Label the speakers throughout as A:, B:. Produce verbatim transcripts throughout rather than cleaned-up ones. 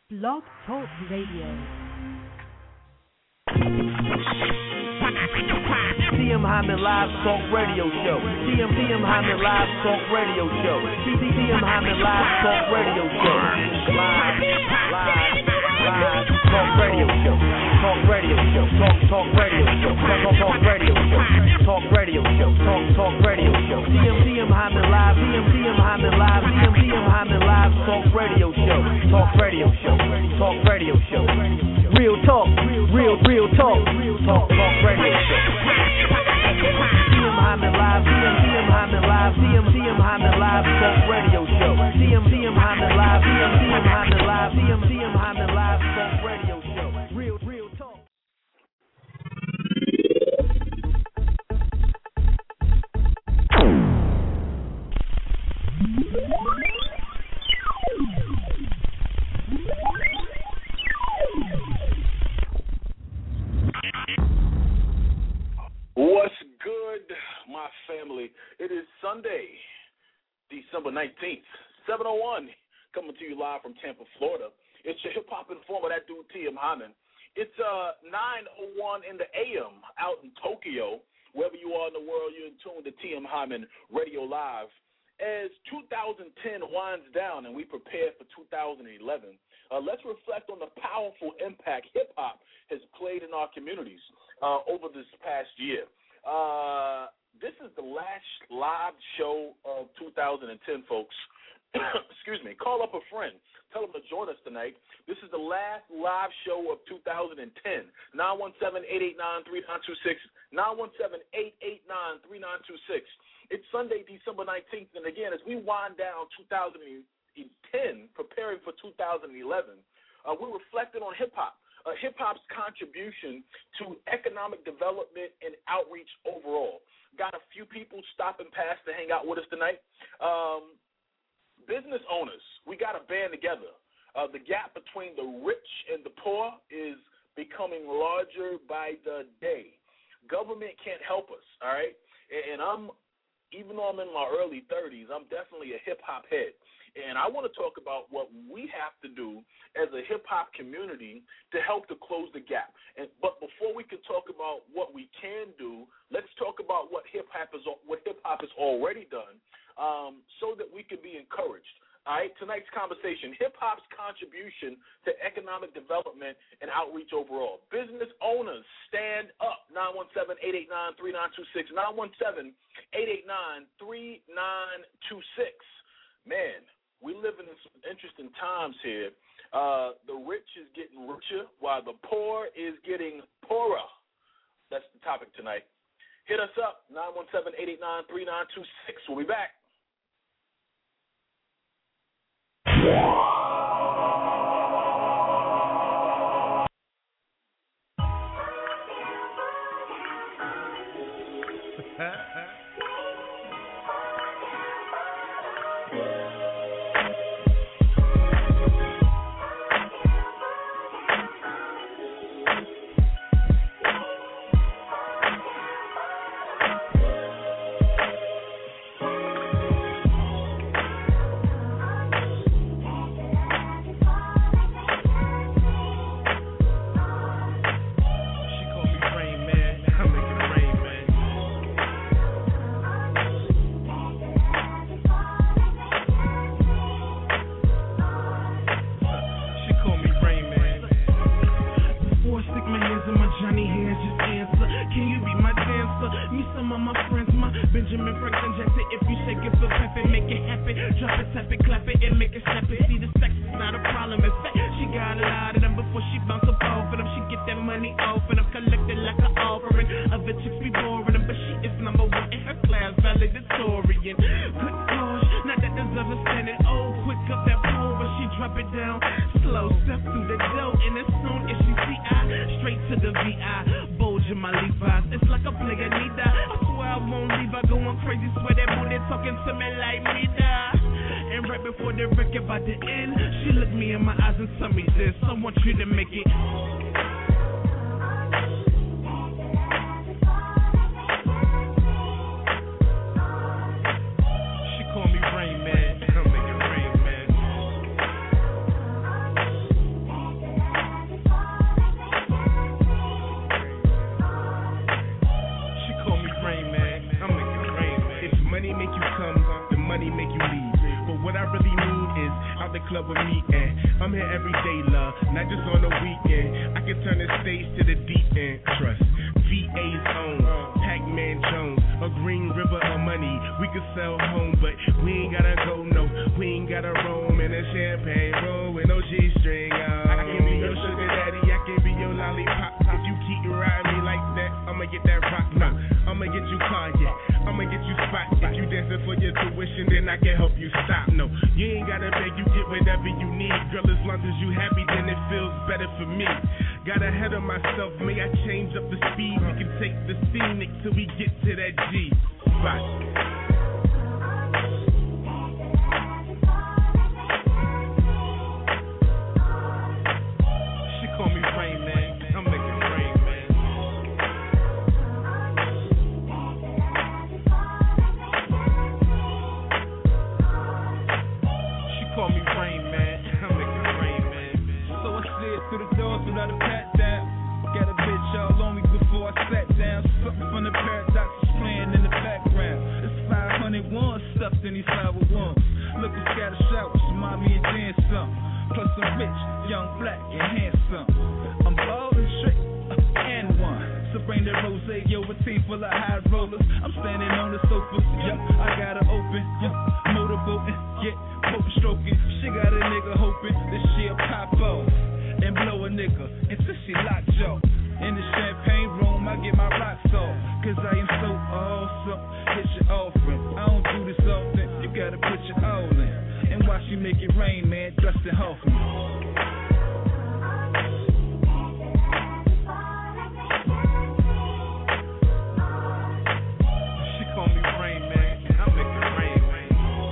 A: Blog Talk Radio.
B: T M Hyman Live Talk Radio Show. T M T M Hyman Live Talk Radio Show. T M Hyman Live Talk Radio Show. Live, live, live Talk Radio Show. Talk Radio Show. Talk Talk Radio Show. Talk Talk Talk Radio Show. Talk Radio Show. Talk Talk Radio Show. T M T M Hyman Live. T M T M Hyman Live. T M T M Hyman Live Talk Radio Show. Talk Radio Show. Talk Radio Show. Real talk. Real real talk. Talk Talk Radio Show. T M Hyman Live, T M T M Hyman Live, T M T M Hyman Live Talk Radio Show. T M T M Hyman Live, T M T M Hyman Live, T M T M Hyman Live Talk Radio Show. Real, real talk.
C: What's good, my family? It is Sunday, December nineteenth, seven oh one, coming to you live from Tampa, Florida. It's your hip-hop informer, that dude T M Hyman. It's uh, nine oh one in the A M out in Tokyo. Wherever you are in the world, you're in tune to T M Hyman Radio Live. As two thousand ten winds down and we prepare for two thousand eleven, uh, let's reflect on the powerful impact hip-hop has played in our communities uh, over this past year. Uh, this is the last live show of two thousand ten, folks. Excuse me. Call up a friend. Tell them to join us tonight. This is the last live show of two thousand ten. nine one seven, eight eight nine, three nine two six. nine one seven, eight eight nine, three nine two six. It's Sunday, December nineteenth, and again, as we wind down two thousand ten, preparing for two thousand eleven, uh, we're reflecting on hip-hop. Uh, hip-hop's contribution to economic development and outreach overall. Got a few people stopping past to hang out with us tonight. Um, business owners, we got to band together. Uh, the gap between the rich and the poor is becoming larger by the day. Government can't help us, all right? And, and I'm, even though I'm in my early thirties, I'm definitely a hip-hop head. And I want to talk about what we have to do as a hip-hop community to help to close the gap. And But before we can talk about what we can do, let's talk about what hip-hop is, what hip-hop has already done um, so that we can be encouraged. All right, tonight's conversation, hip-hop's contribution to economic development and outreach overall. Business owners, stand up. nine one seven, eight eight nine, three nine two six. nine one seven, eight eight nine, three nine two six. Man, we live in some interesting times here. Uh, the rich is getting richer while the poor is getting poorer. That's the topic tonight. Hit us up, nine one seven, eight eight nine, three nine two six. We'll be back.
D: club with me, and I'm here every day, love, not just on the weekend. I can turn the stage to the deep end. Trust V A's own Pac-Man Jones, a green river of money. We could sell home, but we ain't gotta go, no. We ain't gotta roam in a champagne room with no G-string on. I can be your sugar daddy, I can be your lollipop. If you keep riding me like that, I'ma get that rock, no. I'ma get you car, yeah, I'ma get you spot. If you dancing for your tuition, then I can help you stop, no. You ain't gotta beg, you get whatever you need. Girl, as long as you happy, then it feels better for me. Got ahead of myself, may I change up the speed? We can take the scenic till we get to that G spot. She call me Rain Man, I'm making rain, man. She call me Rain Man, I'm making rain, man. So I slid through the doors without a pat down. Got a bitch all on me before I sat down. Something from the paradox is playing in the background. It's five hundred ones stuffed in these five oh ones. Looking scattered showers, mommy and then some. Plus I'm rich, young, black, and handsome. I'm bald and straight, uh, and one. So bring that rose, yo, a team full of high rollers. I'm standing on the sofa, yup, I got her open, yup, motorboating, yeah, poker stroking. She got a nigga hoping that she'll pop off and blow a nigga until she locked jaw. In the champagne room, I get my rocks off, cause I am so awesome. Hit your offering, I don't do this often. You gotta put your all in, and watch you make it rain, man. Dustin Hoffman. She call me Rain Man, I make it rain, man.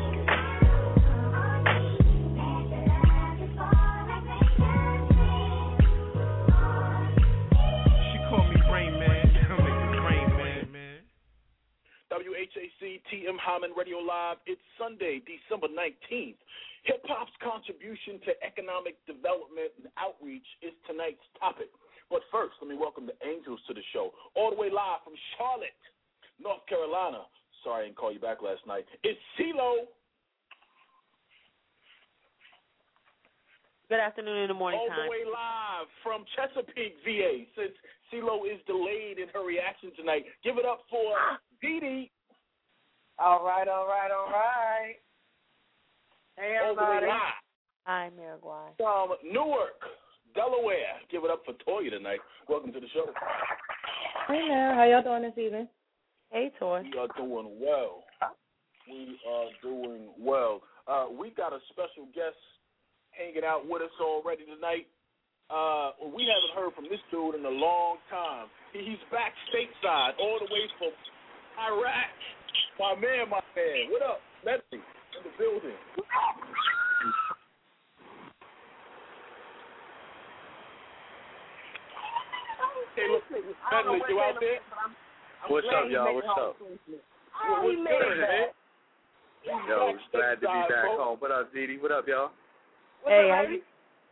C: W H A C T M Hyman Radio Live. It's Sunday, December nineteenth. Hip-hop's contribution to economic development and outreach is tonight's topic. But first, let me welcome the Angels to the show. All the way live from Charlotte, North Carolina. Sorry I didn't call you back last night. It's CeeLo.
A: Good afternoon in the morning
C: All
A: time.
C: All the way live from Chesapeake, V A. Since CeeLo is delayed in her reaction tonight, give it up for Dee Dee.
E: All right, all right, all right. Hey, everybody.
A: Hi, Mariguay.
C: From Newark, Delaware. Give it up for Toya tonight. Welcome to the show.
F: Hey, there. How y'all doing this evening?
A: Hey, Toy.
C: We are doing well. We are doing well. Uh, we got a special guest hanging out with us already tonight. Uh, we haven't heard from this dude in a long time. He's back stateside, all the way from Iraq. My man, my man. What up, Medley, in the building? Hey, look, Medley, you out there?
G: What's up, y'all? What's up?
C: What's good, man?
G: Yo, glad to be back home. What up, Dee Dee? What up, y'all?
A: Hey, how you?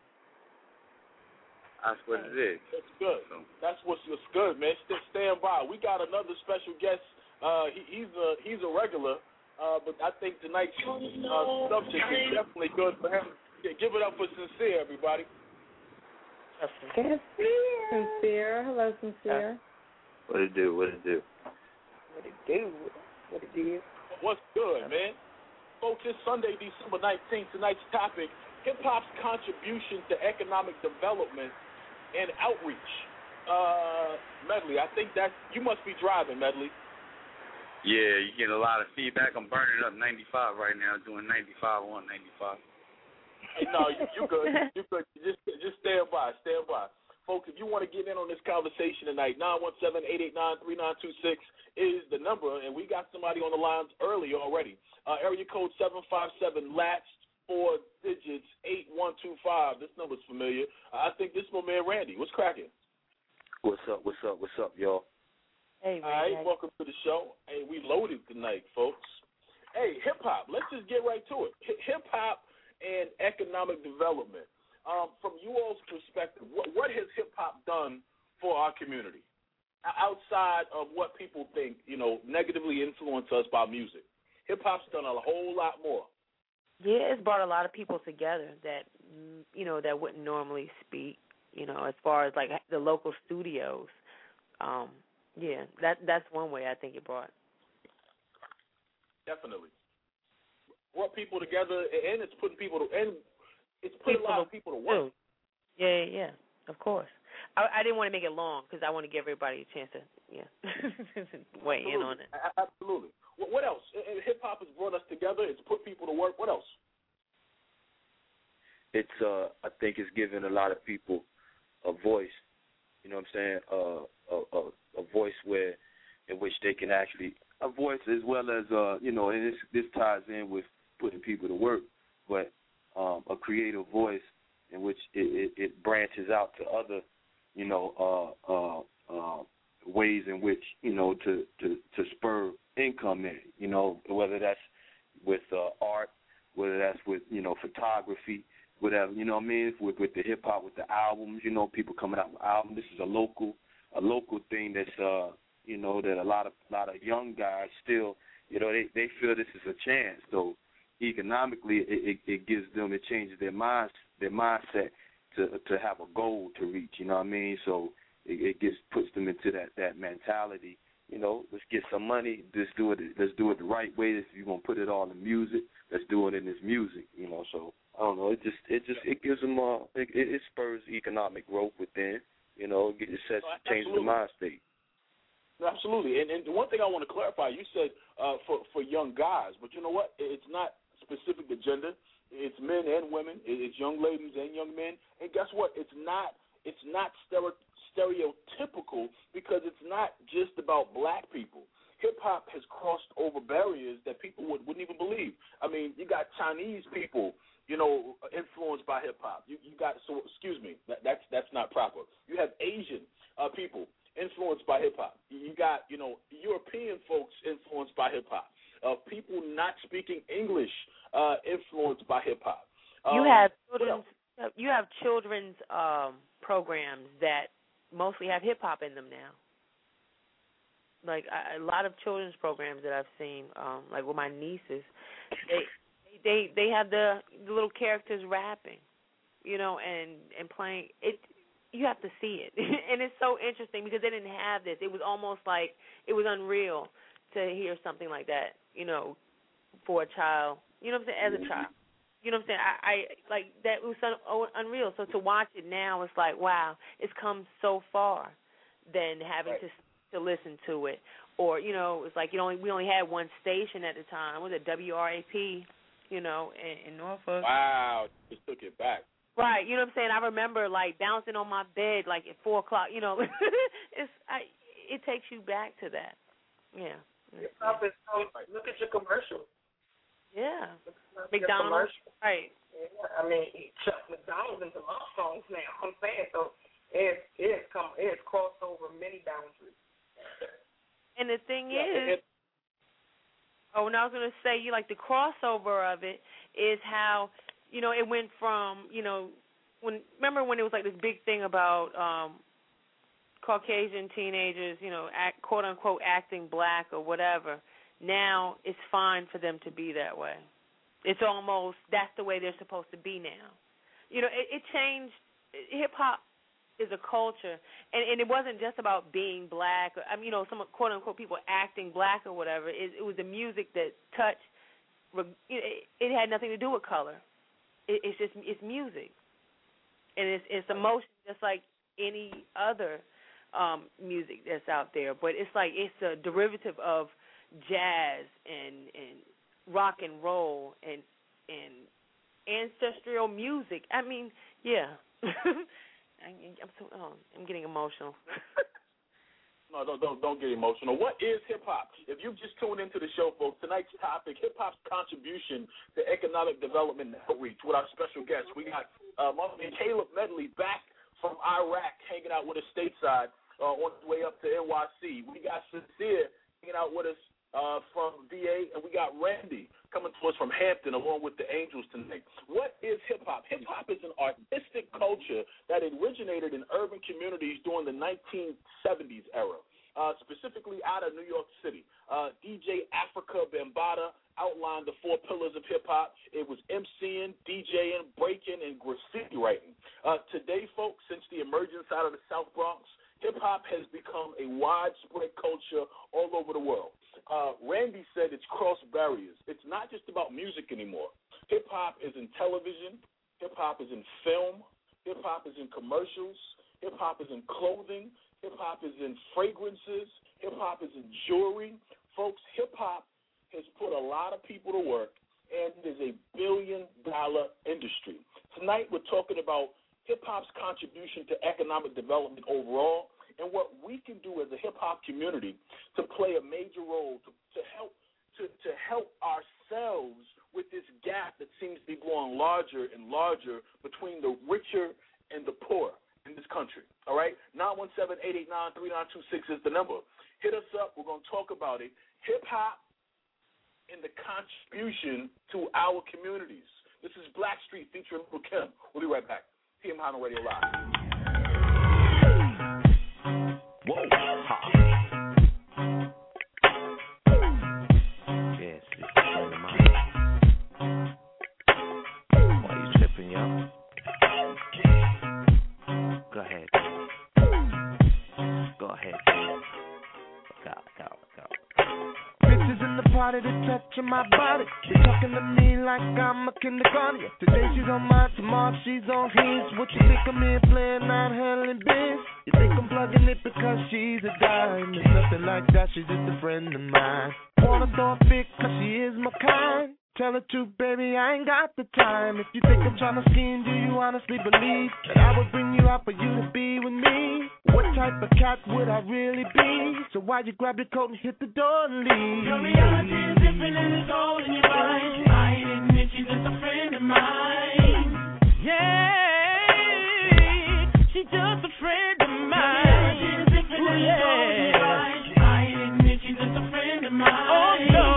G: That's what it is.
C: That's good. That's what's, what's good, man. St- stand by. We got another special guest. Uh, he, he's a he's a regular, uh, but I think tonight's uh, subject is definitely good for him. Give it up for Sincere, everybody.
F: Sincere. Sincere. Hello, Sincere.
G: What it do? What it do?
E: What it do? What it do?
C: What's good, man? Folks, it's Sunday, December nineteenth. Tonight's topic: hip-hop's contribution to economic development and outreach. Uh, Medley, I think that you must be driving, Medley.
G: Yeah, you getting a lot of feedback. I'm burning up ninety-five right now, doing ninety-five on ninety-five.
C: Hey, no, you, you good. You good. Just, just stand by. Stand by. Folks, if you want to get in on this conversation tonight, nine one seven, eight eight nine, three nine two six is the number, and we got somebody on the lines early already. Uh, area code seven five seven, last four digits, eight one two five. This number's familiar. Uh, I think this is my man Randy. What's cracking?
G: What's up? What's up? What's up, y'all?
A: Hey,
C: All right, welcome to the show. Hey, we loaded tonight, folks. Hey, hip-hop, let's just get right to it. Hip-hop and economic development. Um, from you all's perspective, what, what has hip-hop done for our community? Outside of what people think, you know, negatively influence us by music. Hip-hop's done a whole lot more.
A: Yeah, it's brought a lot of people together that mm, you know that wouldn't normally speak. You know, as far as like the local studios. Um, yeah, that that's one way I think it brought.
C: Definitely brought people together, and it's putting people to, and it's putting a lot of people to work.
A: Yeah, yeah, yeah. Of course. I, I didn't want to make it long because I want to give everybody a chance to yeah weigh
C: Absolutely.
A: in on it.
C: Absolutely. What, what else? Hip hop has brought us together. It's put people to work. What else?
H: It's uh, I think it's given a lot of people a voice. You know what I'm saying? Uh, a, a a voice where in which they can actually a voice as well as uh, you know, and this this ties in with putting people to work, but um, a creative voice in which it, it, it branches out to other, you know, uh, uh, uh, ways in which, you know, to, to, to spur income in, you know, whether that's with uh, art, whether that's with, you know, photography, whatever, you know what I mean, with, with the hip-hop, with the albums, you know, people coming out with albums. This is a local a local thing that's, uh, you know, that a lot of a lot of young guys still, you know, they, they feel this is a chance. So economically, it, it, it gives them, it changes their minds, their mindset to to have a goal to reach. You know what I mean? So it, it gets puts them into that, that mentality. You know, let's get some money. Let's do it. Let's do it the right way. If you're gonna put it all in music, let's do it in this music. You know, so I don't know. It just it just it gives them uh it, it spurs economic growth within. You know, it sets
C: No,
H: changes the mind state.
C: Absolutely. And, and one thing I want to clarify, you said uh, for for young guys, but you know what? It's not specific to gender. It's men and women. It's young ladies and young men. And guess what? It's not it's not stereotypical because it's not just about black people. Hip-hop has crossed over barriers that people would, wouldn't even believe. I mean, you got Chinese people, you know, influenced by hip-hop. You, you got, so excuse me, that, that's that's not proper. You have Asian uh, people influenced by hip-hop. You got, you know, European folks influenced by hip-hop. Uh, people not speaking English uh, influenced by hip-hop. Um,
A: You have children's, you have children's um, programs that mostly have hip-hop in them now. Like I, a lot of children's programs that I've seen, um, like with my nieces, they they they have the, the little characters rapping, you know, and, and playing it. You have to see it, and it's so interesting because they didn't have this. It was almost like it was unreal to hear something like that, you know, for a child. You know what I'm saying? As a child, you know what I'm saying? I, I like that. It was so unreal. So to watch it now, it's like wow, it's come so far than having
C: right.
A: to. to listen to it, or you know, it's like you know we only had one station at the time. Was it W R A P? You know, in, in Norfolk.
C: Wow, just took it back.
A: Right, you know what I'm saying. I remember like bouncing on my bed like at four o'clock. You know, it's I, it takes you back to that. Yeah.
E: Hip-hop is so, look at your commercial.
A: Yeah.
E: McDonald's.
A: Right.
E: Yeah, I mean, Chuck McDonald's into love songs now. I'm saying so. It's it's come it's crossed over many boundaries.
A: And the thing
C: Yeah,
A: is,
C: it,
A: oh, and I was going to say, you like the crossover of it is how, you know, it went from, you know, when remember when it was like this big thing about um, Caucasian teenagers, you know, act, quote unquote acting black or whatever. Now it's fine for them to be that way. It's almost that's the way they're supposed to be now. You know, it, it changed. Hip hop is a culture, and, and it wasn't just about being black. Or, I mean, you know, some quote unquote people acting black or whatever. It, it was the music that touched. It, it had nothing to do with color. It, it's just it's music, and it's it's emotion, just like any other um, music that's out there. But it's like it's a derivative of jazz and and rock and roll and and ancestral music. I mean, yeah. I'm so, oh, I'm getting emotional.
C: No, don't, don't don't get emotional. What is hip hop? If you've just tuned into the show, folks, tonight's topic: hip hop's contribution to economic development and outreach. With our special guests, we got uh, Caleb Medley back from Iraq, hanging out with us stateside uh, on his way up to N Y C. We got Sincere hanging out with us uh, from V A, and we got Randy coming to us from Hampton, along with the Angels tonight. What is hip-hop? Hip-hop is an artistic culture that originated in urban communities during the nineteen seventies era. uh, specifically out of New York City. Uh, D J Africa Bambaataa outlined the four pillars of hip-hop. It was MCing, DJing, breaking, and graffiti writing. Uh, today, folks, since the emergence out of the South Bronx, hip-hop has become a widespread culture all over the world. Uh, Randy said it's crossed barriers. It's not just about music anymore. Hip-hop is in television. Hip-hop is in film. Hip-hop is in commercials. Hip-hop is in clothing. Hip-hop is in fragrances. Hip-hop is in jewelry. Folks, hip-hop has put a lot of people to work, and it is a billion-dollar industry. Tonight we're talking about hip-hop's contribution to economic development overall and what we can do as a hip-hop community to play a major role to, to help to, to help ourselves with this gap that seems to be growing larger and larger between the richer and the poor in this country, all right? nine one seven, eight eight nine, three nine two six is the number. Hit us up. We're going to talk about it. Hip-hop and the contribution to our communities. This is Blackstreet featuring Lil' Kim. We'll be right back. T M Hyman Radio Live.
B: Whoa. Ha. Yes, it's a friend of mine. Why you tripping, yo? Go ahead. Go ahead. Go, go, go.
I: Bitches in the party, they touching my body. They talking to me like I'm a kindergarten. Today she's on mine, tomorrow she's on his. What you think I'm in playing, not handling biz? You think I'm plugging it because she's a dime? It's nothing like that, she's just a friend of mine. Wanna throw a fit cause she is my kind. Tell the truth, baby, I ain't got the time. If you think I'm trying to scheme, do you honestly believe that I would bring you out for you to be with me? What type of cat would I really be? So why'd you grab your coat and hit the door and leave?
J: Your reality is different and it's all in your mind. I ain't admit she's just a friend of mine.
I: Yeah, she's just a friend of mine.
J: Your reality is different and it's all in your mind. I ain't admit she's just a friend of mine.
I: Oh no.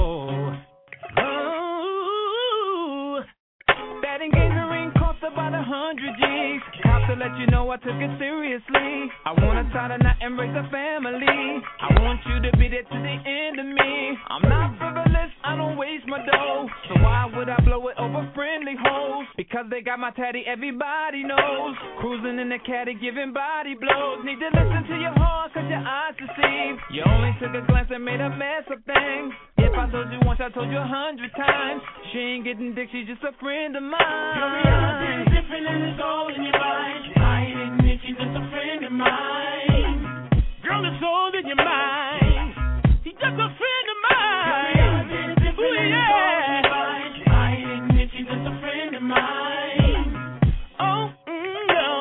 I: About a hundred G's. Have to let you know I took it seriously. I wanna tie the knot and raise a family. I want you to be there to the end of me. I'm not frivolous, I don't waste my dough. So why would I blow it over friendly hoes? Because they got my tatty, everybody knows. Cruising in the caddy, giving body blows. Need to listen to your heart, cause your eyes deceive. You only took a glance and made a mess of things. If I told you once, I told you a hundred times. She ain't getting dick, she's just a friend of mine.
J: Your reality is different and it's all in your mind. I ain't admit she's just a friend of mine.
I: Girl, it's all in your mind. She's just a friend of mine.
J: Your reality is different
I: Ooh,
J: and
I: yeah.
J: it's all in your mind. I ain't admit she's just a friend of mine.
I: Oh, mm, no.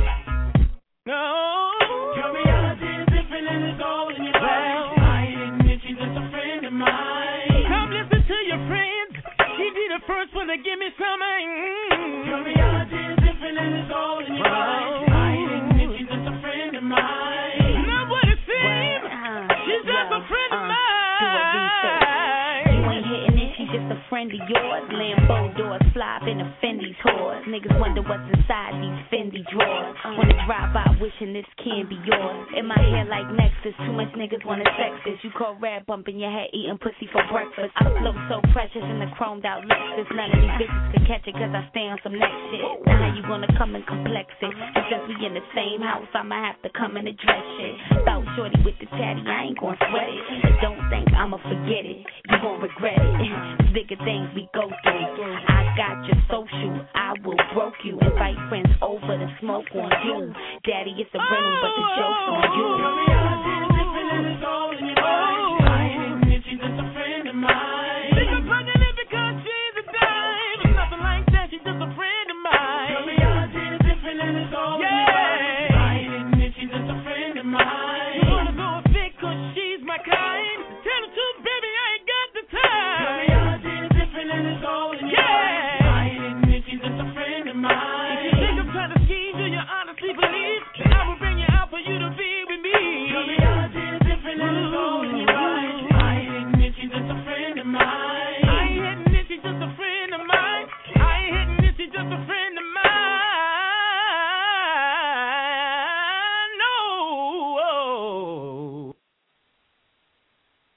I: No.
J: Your reality is different and it's all in your mind. I ain't admit she's just a friend of mine.
I: Come listen to your friends. She be the first one to give me some. Mm.
J: Your reality is different and it's all in your mind. I ain't admit she's just a friend of mine.
I: Not what it seems.
K: Well, uh,
I: She's just
K: yeah,
I: a friend of
K: uh,
I: mine.
K: do what we say. You ain't hitting it, she's just a friend of yours. Lambo doors fly up in a Fendi's horse. Niggas wonder what's inside these Fendi drawers. Wanna drive by wishing this can be yours. In my hair like Nexus, too much niggas wanna sex this. You call rap bumping your head, eating pussy for breakfast. I flow so precious in the chromed out Lexus. None of these bitches can catch it cause I stay on some next shit. Now how you gonna come and complex it? And since we in the same house, I'ma have to come and address shit. Thought shorty with the tatty, I ain't gonna sweat it. But don't think I'ma forget it, you gon' regret it. It's bigger things we go through. I got your social, I will broke you. Invite friends over to smoke on you. Daddy, it's a rental, but the joke's on you.
J: Your reality is different and it's all in your mind. I ain't admit she's just a friend of mine.
I: Think I'm plugging it because she's a dime. It's nothing like that, she's just a friend of mine.
J: Your reality is different and it's all
I: Yeah.
J: in your mind. I ain't admit she's just a friend of mine.
I: You wanna go a fit cause she's my kind. Tell the truth, baby, I ain't got the time.
J: Your reality is different and it's all in your
I: Yeah.
J: mind. I ain't admit she's just a friend of mine.
I: If you think I'm trying to scheme, do you honestly believe that I will bring you out for you to be with me?
J: Your reality is different and it's all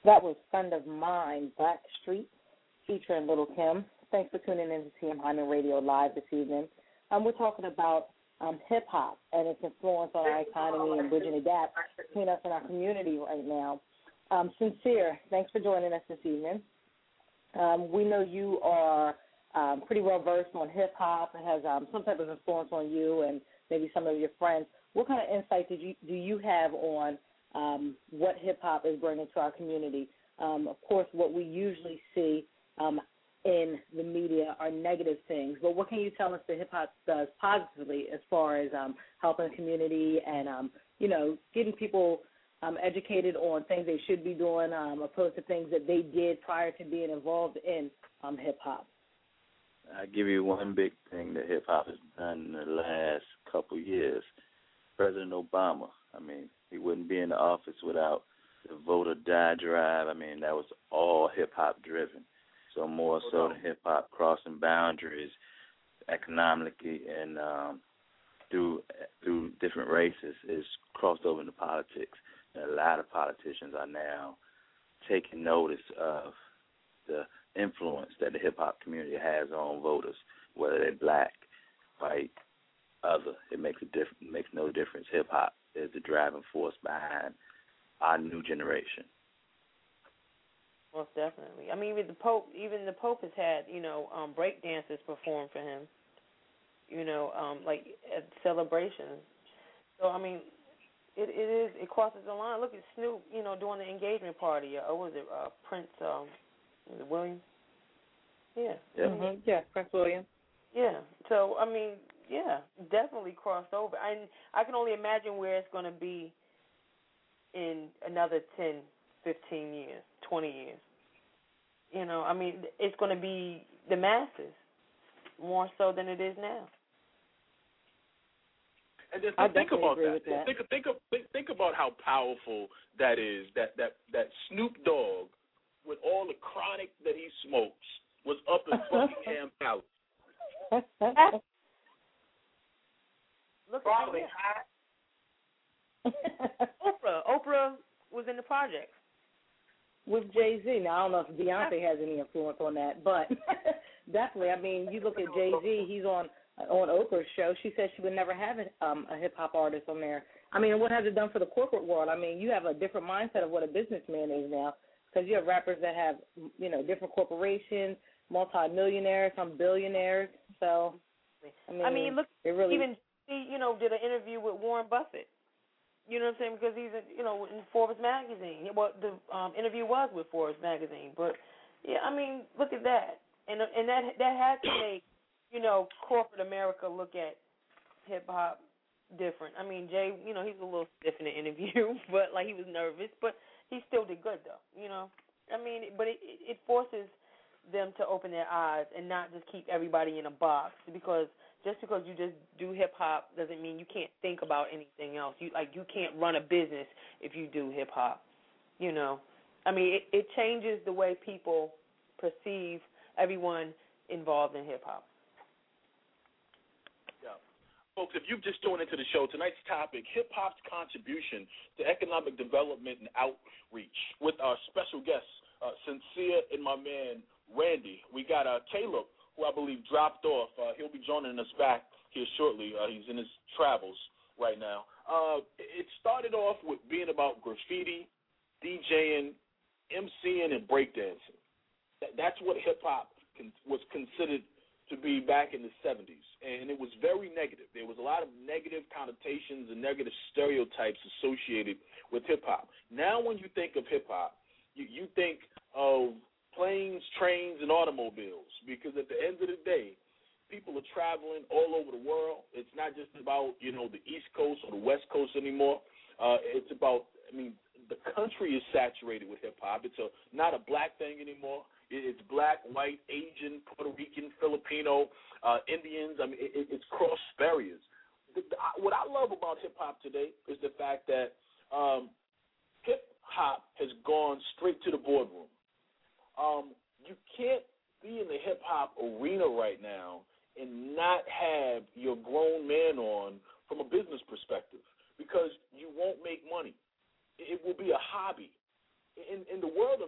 F: That was Friend of Mine, Black Street, featuring Little Kim. Thanks for tuning in to T M Hyman Radio Live this evening. Um, we're talking about um, hip-hop and its influence on our economy and bridging the gap between us and our community right now. Um, Sincere, thanks for joining us this evening. Um, we know you are um, pretty well-versed on hip-hop. It has um, some type of influence on you and maybe some of your friends. What kind of insight did you, do you have on um, what hip-hop is bringing to our community? Um, of course, what we usually see um, in the media are negative things, but what can you tell us that hip-hop does positively as far as um, helping the community and, um, you know, getting people um, educated on things they should be doing um, opposed to things that they did prior to being involved in um, hip-hop?
L: I'll give you one big thing that hip-hop has done in the last couple of years. President Obama, I mean, he wouldn't be in the office without the Vote or Die drive. I mean, that was all hip-hop driven. So more so than hip-hop crossing boundaries economically and um, through through different races is crossed over into politics. And a lot of politicians are now taking notice of the influence that the hip-hop community has on voters, whether they're black, white, other. It makes a diff- it makes no difference. Hip-hop is the driving force behind our new generation.
A: Most definitely. I mean, even the Pope, even the Pope has had, you know, um, break dancers perform for him. You know, um, like at celebrations. So I mean, it, it is it crosses the line. Look at Snoop, you know, doing the engagement party. Or was it uh, Prince? Um, was it William? Yeah.
F: Yeah. Mm-hmm. Yeah, Prince William.
A: Yeah. So I mean, yeah, definitely crossed over. And I can only imagine where it's going to be in another ten, fifteen years, twenty years. You know, I mean, it's going to be the masses more so than it is now.
C: And just think about that. that. Think, think, think, think about how powerful that is, that, that, that Snoop Dogg, with all the chronic that he smokes, was up in Buckingham Palace.
A: Look at Oprah. Oprah was in the projects.
F: With Jay-Z. Now, I don't know if Beyonce has any influence on that, but definitely, I mean, you look at Jay-Z, he's on on Oprah's show. She said she would never have a, um, a hip-hop artist on there. I mean, what has it done for the corporate world? I mean, you have a different mindset of what a businessman is now because you have rappers that have, you know, different corporations, multi-millionaires, some billionaires. So, I mean,
A: I mean look,
F: it really,
A: even, he, you know, did an interview with Warren Buffett. You know what I'm saying? Because he's, you know, in Forbes magazine. Well, the um, interview was with Forbes magazine, but yeah, I mean, look at that, and and that that had to make, you know, corporate America look at hip hop different. I mean, Jay, you know, he's a little stiff in the interview, but like he was nervous, but he still did good though. You know, I mean, but it it forces them to open their eyes and not just keep everybody in a box because. Just because you just do hip hop doesn't mean you can't think about anything else. You like you can't run a business if you do hip hop. You know, I mean, it, it changes the way people perceive everyone involved in hip hop.
C: Yeah, folks, if you've just tuned into the show, tonight's topic: hip hop's contribution to economic development and outreach. With our special guests, uh, Sincere and my man Randy. We got uh, Caleb, who I believe dropped off. Uh, he'll be joining us back here shortly. Uh, he's in his travels right now. Uh, it started off with being about graffiti, DJing, MCing, and breakdancing. That, that's what hip-hop con- was considered to be back in the seventies, and it was very negative. There was a lot of negative connotations and negative stereotypes associated with hip-hop. Now when you think of hip-hop, you, you think of planes, trains, and automobiles, because at the end of the day, people are traveling all over the world. It's not just about, you know, the East Coast or the West Coast anymore. Uh, it's about, I mean, the country is saturated with hip-hop. It's a, not a black thing anymore. It's black, white, Asian, Puerto Rican, Filipino, uh, Indians. I mean, it, it's cross barriers. The, the, what I love about hip-hop today is the fact that um, hip-hop has gone straight to the boardroom. Um, you can't be in the hip-hop arena right now and not have your grown man on from a business perspective because you won't make money. It will be a hobby. In, in the world of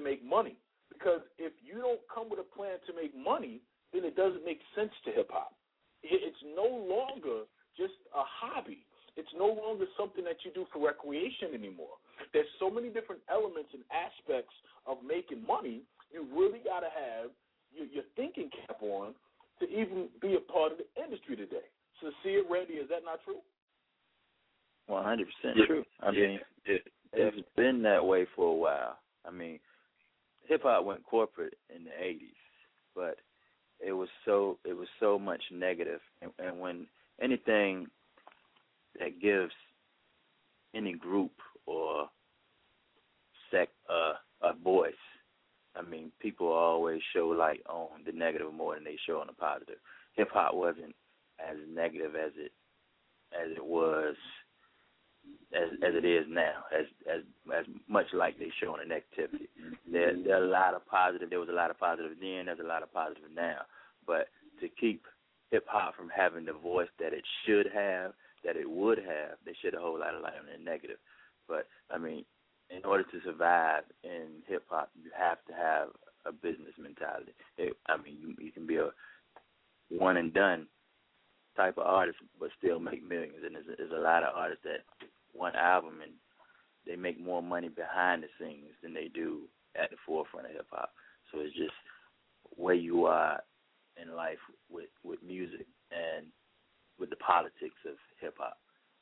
C: make money. Because if you don't come with a plan to make money, then it doesn't make sense to hip-hop. It's no longer just a hobby. It's no longer something that you do for recreation anymore. There's so many different elements and aspects of making money, you really got to have your, your thinking cap on to even be a part of the industry today. Sincere, Randy, is that not true?
L: one hundred percent
H: Yeah.
L: true. I
H: Yeah.
L: mean, it, it's been that way for a while. I mean, hip-hop went corporate in the eighties, but it was so it was so much negative. And, and when anything that gives any group or sect uh, a voice, I mean, people always show light on the negative more than they show on the positive. Hip hop wasn't as negative as it as it was as as it is now, as as as much like they show on the negativity. There there are a lot of positive. There was a lot of positive then. There's a lot of positive now. But to keep hip hop from having the voice that it should have, that it would have, they should have a whole lot of light on the negative. But I mean, in order to survive in hip hop, you have to have a business mentality. It, I mean, you, you can be a one and done type of artist, but still make millions. And there's, there's a lot of artists that one album and they make more money behind the scenes than they do at the forefront of hip hop. So it's just where you are in life with, with music and with the politics of hip hop.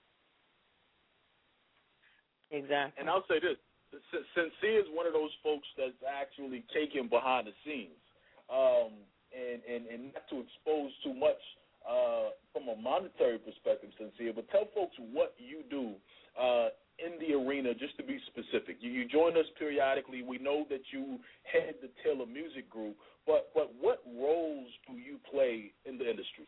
A: Exactly.
C: And I'll say this. Sincere is one of those folks that's actually taken behind the scenes. Um, and, and, and not to expose too much uh, from a monetary perspective, Sincere, but tell folks what you do uh, in the arena, just to be specific. You, you join us periodically. We know that you head the Taylor Music Group, but, but what roles do you play in the industry?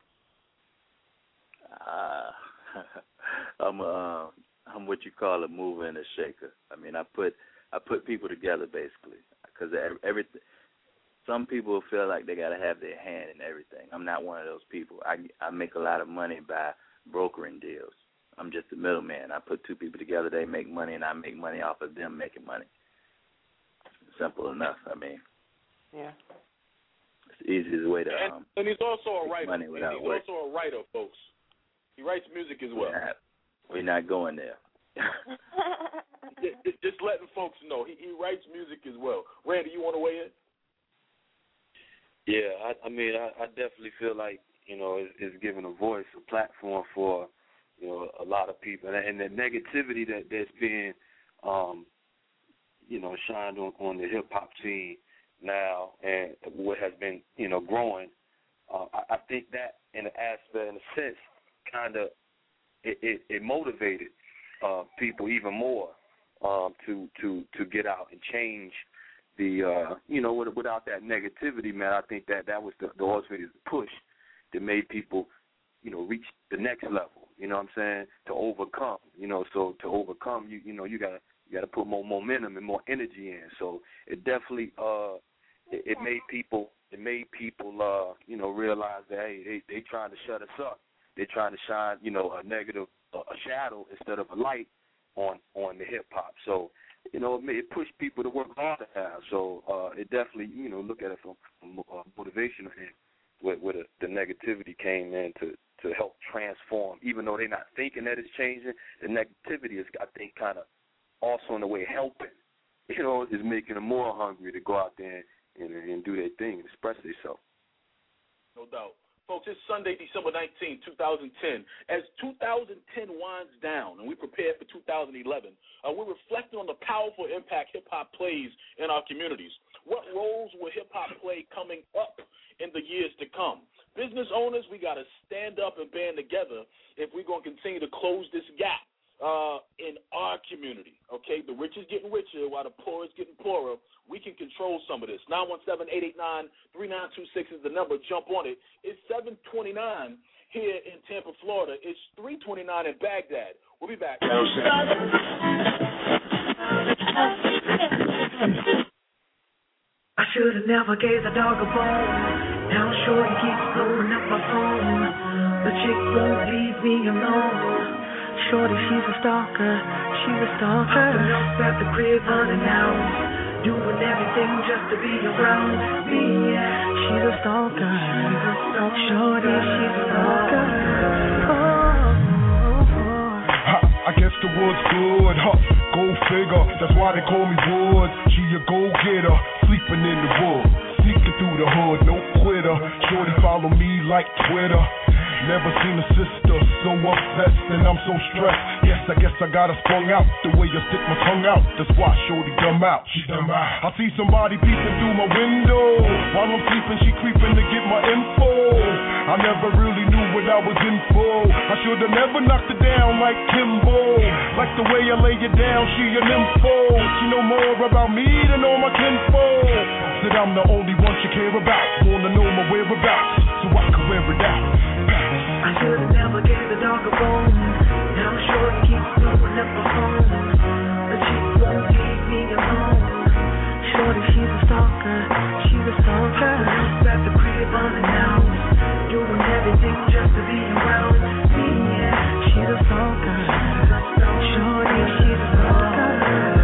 L: Uh, I'm a, I'm what you call a mover and a shaker. I mean, I put I put people together basically, because everything. Some people feel like they got to have their hand in everything. I'm not one of those people. I I make a lot of money by brokering deals. I'm just a middleman. I put two people together, they make money, and I make money off of them making money. Simple enough. I mean,
A: yeah,
L: it's the easiest way to
C: and,
L: um,
C: and he's also a writer.
L: money without
C: he's
L: work.
C: also a writer, folks. He writes music as well.
L: We're not, we're not going there.
C: just, just letting folks know he, he writes music as well. Randy, you want to weigh in?
H: Yeah, I, I mean, I, I definitely feel like, you know, it's, it's giving a voice, a platform for, you know, a lot of people. And, and the negativity that, that's being, um, you know, shined on, on the hip-hop scene now and what has been, you know, growing, uh, I, I think that in an aspect, in a sense, kind of it, it, it motivated uh, people even more um, to, to, to get out and change the, uh, you know, without that negativity, man. I think that that was the, the ultimate push that made people, you know, reach the next level. You know what I'm saying? To overcome. You know, so to overcome, you you know, you gotta you gotta put more momentum and more energy in. So it definitely uh, it, it made people it made people uh, you know, realize that hey, they they trying to shut us up. They're trying to shine, you know, a negative a shadow instead of a light on on the hip hop. So, you know, it, it pushed people to work harder now. So uh, it definitely, you know, look at it from, from uh, motivational end, where, where the, the negativity came in to, to help transform. Even though they're not thinking that it's changing, the negativity is, I think, kind of also in a way helping. You know, is making them more hungry to go out there and, and, and do their thing and express themselves.
C: No doubt. Folks, it's Sunday, December nineteenth, two thousand ten. As two thousand ten winds down and we prepare for two thousand eleven, uh, we're reflecting on the powerful impact hip-hop plays in our communities. What roles will hip-hop play coming up in the years to come? Business owners, we got to stand up and band together if we're going to continue to close this gap uh, in our community, okay? The rich is getting richer while the poor is getting poorer. We can control some of this. nine one seven, eight eight nine, three nine two six is the number. Jump on it. It's seven twenty-nine here in Tampa, Florida. It's three twenty-nine in Baghdad. We'll be back.
M: I should have never gave the dog a bone. Now shorty keeps blowing up my phone. The chick won't leave me alone. Shorty, she's a stalker. She's a stalker. Popping up at the crib unannounced. doing everything just to be around me. She's a stalker, shorty, she's a stalker. Oh, oh, oh.
N: I guess the word's good, huh? Go figure, that's why they call me Woods. She a go-getter, sleeping in the woods, sneaking through the hood, no quitter. Shorty follow me like Twitter. Never seen a sister so obsessed, and I'm so stressed. Yes, I guess I got her sprung out the way you stick my tongue out. That's why Shorty dumb out. She dumb out. I see somebody peeping through my window while I'm sleeping. She creeping to get my info. I never really knew what I was in for. I should have never knocked her down like Kimbo. Like the way I lay it down, she an info. She know more about me than all my kinfolk. Said I'm the only one she care about. Wanna know my whereabouts so I can wear it out.
M: I should've never gave the dog a bone. Now Shorty keeps blowing up my phone, but she won't leave me alone. Shorty, she's a stalker, she's a stalker. At the crib unannounced, doing everything just to be around me. Yeah, she's a stalker. Shorty, she's a stalker.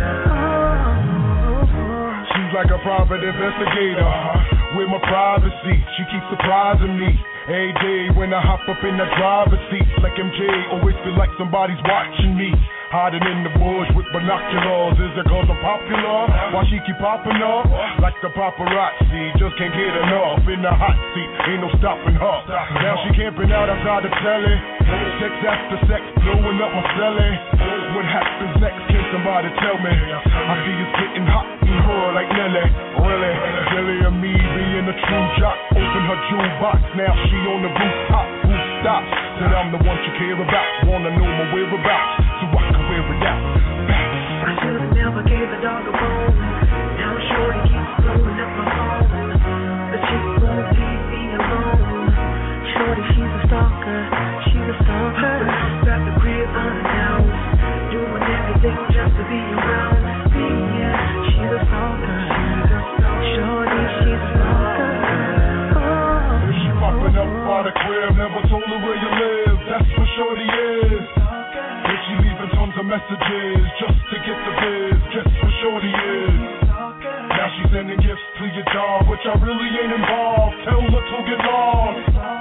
M: Oh, oh.
N: She's like a private investigator with my privacy. She keeps surprising me. Every day when I hop up in the driver's seat, like M J, always feel like somebody's watching me. Hiding in the bush with binoculars. Is it cause I'm popular? Why she keep popping up? Like the paparazzi, just can't get enough. In the hot seat, ain't no stopping her. Now she camping out outside the telly. Sex after sex, blowing up my celly. What happens next? Can somebody tell me? I see it's getting hot in her like Nelly. Really? Jelly and me being a true jock. Open her jukebox, now she on the rooftop. Who stops? Said I'm the one she care about. Wanna know my whereabouts so I can wear it out.
M: I should've never gave the dog a bone. Now Shorty keeps blowing up my phone, but she won't leave me alone. Shorty, she's a stalker, she's a stalker. Got the crib unannounced, doing everything just to be around me. Yeah, she's a stalker. Shorty, she's a stalker. Oh,
N: she popping up by the crib, never told her where you live. That's what Shorty is. And she leaving tons of messages just to get the biz. Guess what Shorty is? Now she's sending gifts to your job, which I really ain't involved. Tell her to get lost.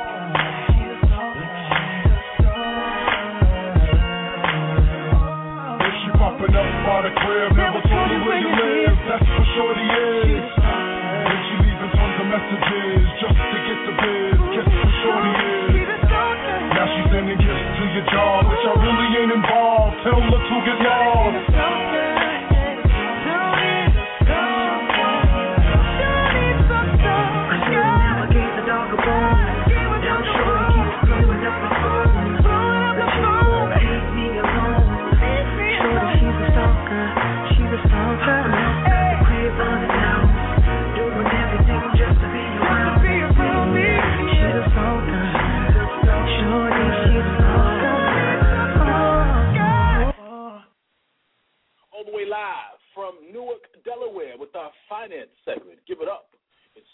N: If she popping up by the crib, never told her where you live. That's what Shorty is. And she leaving tons of messages just to get the biz. Guess what Shorty is? Now she's sending gifts to your job, which I really ain't involved. Tell her to get lost.
C: Live from Newark, Delaware, with our finance segment. Give it up. It's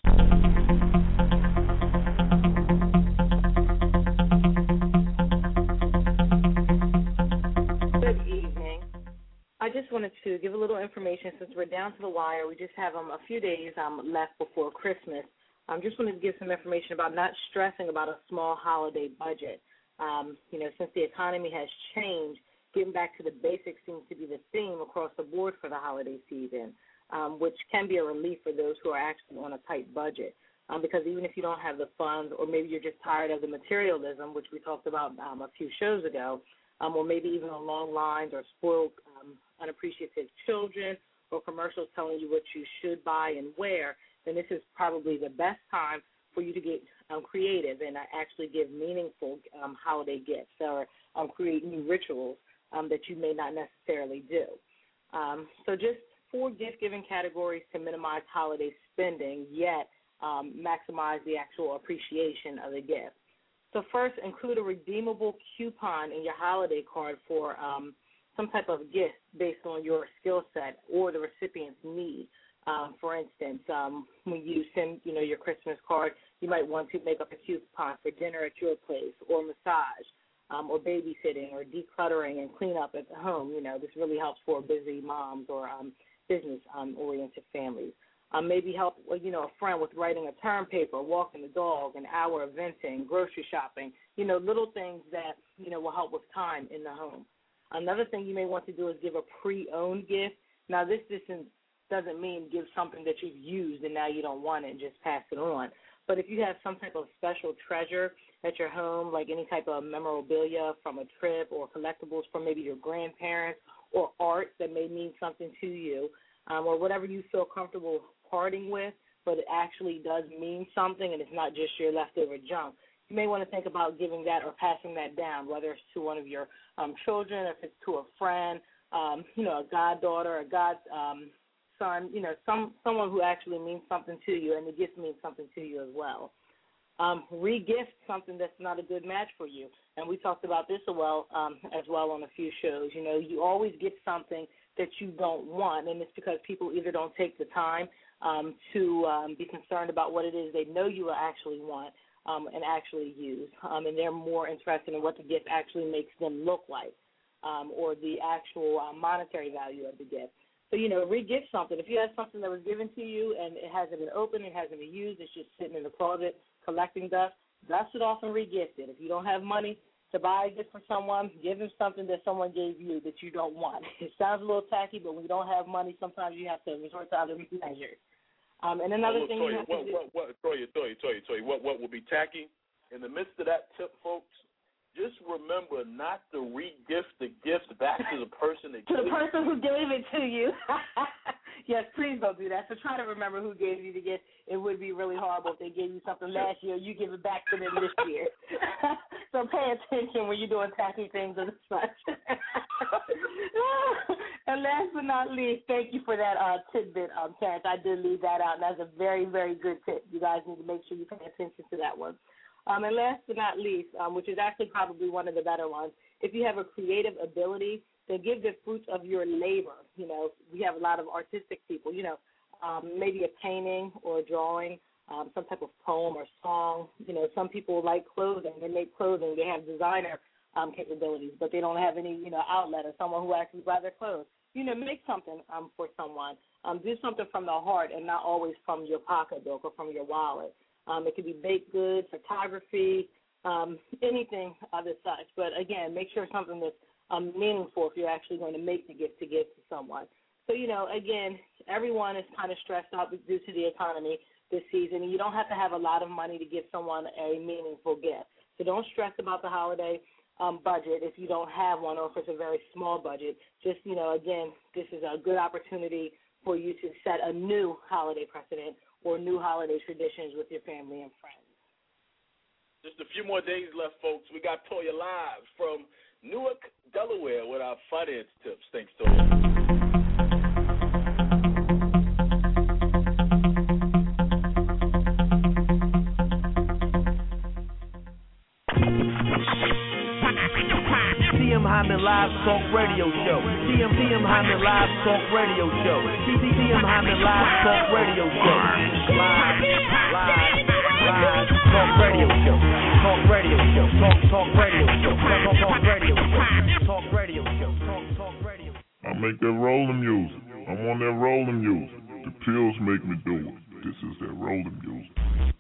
F: Good evening. I just wanted to give a little information since we're down to the wire. We just have um, a few days um, left before Christmas. I um, just wanted to give some information about not stressing about a small holiday budget. Um, you know, since the economy has changed, getting back to the basics seems to be the theme across the board for the holiday season, um, which can be a relief for those who are actually on a tight budget. Um, because even if you don't have the funds, or maybe you're just tired of the materialism, which we talked about um, a few shows ago, um, or maybe even the long lines or spoiled, um, unappreciative children, or commercials telling you what you should buy and wear, then this is probably the best time for you to get um, creative and uh, actually give meaningful um, holiday gifts or um, create new rituals Um, that you may not necessarily do. Um, so just four gift-giving categories to minimize holiday spending, yet um, maximize the actual appreciation of the gift. So first, include a redeemable coupon in your holiday card for um, some type of gift based on your skill set or the recipient's need. Um, for instance, um, when you send, you know, your Christmas card, you might want to make up a coupon for dinner at your place or massage. Um, or babysitting or decluttering and cleanup at the home. You know, this really helps for busy moms or um, business-oriented um, families. Um, maybe help, you know, a friend with writing a term paper, walking the dog, an hour of venting, grocery shopping, you know, little things that, you know, will help with time in the home. Another thing you may want to do is give a pre-owned gift. Now, this doesn't, doesn't mean give something that you've used and now you don't want it and just pass it on. But if you have some type of special treasure at your home, like any type of memorabilia from a trip or collectibles from maybe your grandparents or art that may mean something to you, um, or whatever you feel comfortable parting with, but it actually does mean something and it's not just your leftover junk, you may want to think about giving that or passing that down, whether it's to one of your um, children, if it's to a friend, um, you know, a goddaughter, a god um, son, you know, some someone who actually means something to you, and the gift means something to you as well. Um, re-gift something that's not a good match for you, and we talked about this as well, um, as well on a few shows. You know, you always get something that you don't want, and it's because people either don't take the time um, to um, be concerned about what it is they know you will actually want um, and actually use, um, and they're more interested in what the gift actually makes them look like um, or the actual uh, monetary value of the gift. So, you know, re-gift something. If you have something that was given to you and it hasn't been opened, it hasn't been used, it's just sitting in the closet collecting dust, dust it off and re-gift it. If you don't have money to buy a gift for someone, give them something that someone gave you that you don't want. It sounds a little tacky, but when you don't have money, sometimes you have to resort to other measures. Um, and another
C: oh, look,
F: thing
C: Toya,
F: you have
C: what,
F: to do.
C: What, what, Toya, Toya, Toya, Toya, what, what will be tacky? In the midst of that tip, folks, just remember not to re-gift the gift back to the person that
F: to
C: gave
F: the person who gave it to you. Yes, please don't do that. So try to remember who gave you the gift. It would be really horrible if they gave you something last year, you give it back to them this year. So pay attention when you're doing tacky things and such. And last but not least, thank you for that uh, tidbit, um, Terrence. I did leave that out, and that's a very, very good tip. You guys need to make sure you pay attention to that one. Um, and last but not least, um, which is actually probably one of the better ones, if you have a creative ability, then give the fruits of your labor. You know, we have a lot of artistic people, you know, um, maybe a painting or a drawing, um, some type of poem or song. You know, some people like clothing. They make clothing. They have designer um, capabilities, but they don't have any, you know, outlet or someone who actually buys their clothes. You know, make something um, for someone. Um, do something from the heart and not always from your pocketbook or from your wallet. Um, it could be baked goods, photography, um, anything of the such. But, again, make sure something that's um, meaningful if you're actually going to make the gift to give to someone. So, you know, again, everyone is kind of stressed out due to the economy this season. You don't have to have a lot of money to give someone a meaningful gift. So don't stress about the holiday um, budget if you don't have one or if it's a very small budget. Just, you know, again, this is a good opportunity for you to set a new holiday precedent or new holiday traditions with your family and friends.
C: Just a few more days left, folks. We got Toya live from Newark, Delaware with our finance tips. Thanks, Toya.
B: T M Hyman Live Talk Radio Show. T M T M Hyman Live Talk Radio Show. T M Hyman Live Talk Radio Show. Live, live, live Talk Radio Show. Talk Radio Show. Talk Talk Radio Show. Talk Talk Radio Show. Talk Radio Show. Talk Talk Radio.
O: I make that rolling music. I'm on that rolling music. The pills make me do it. This is that rolling music.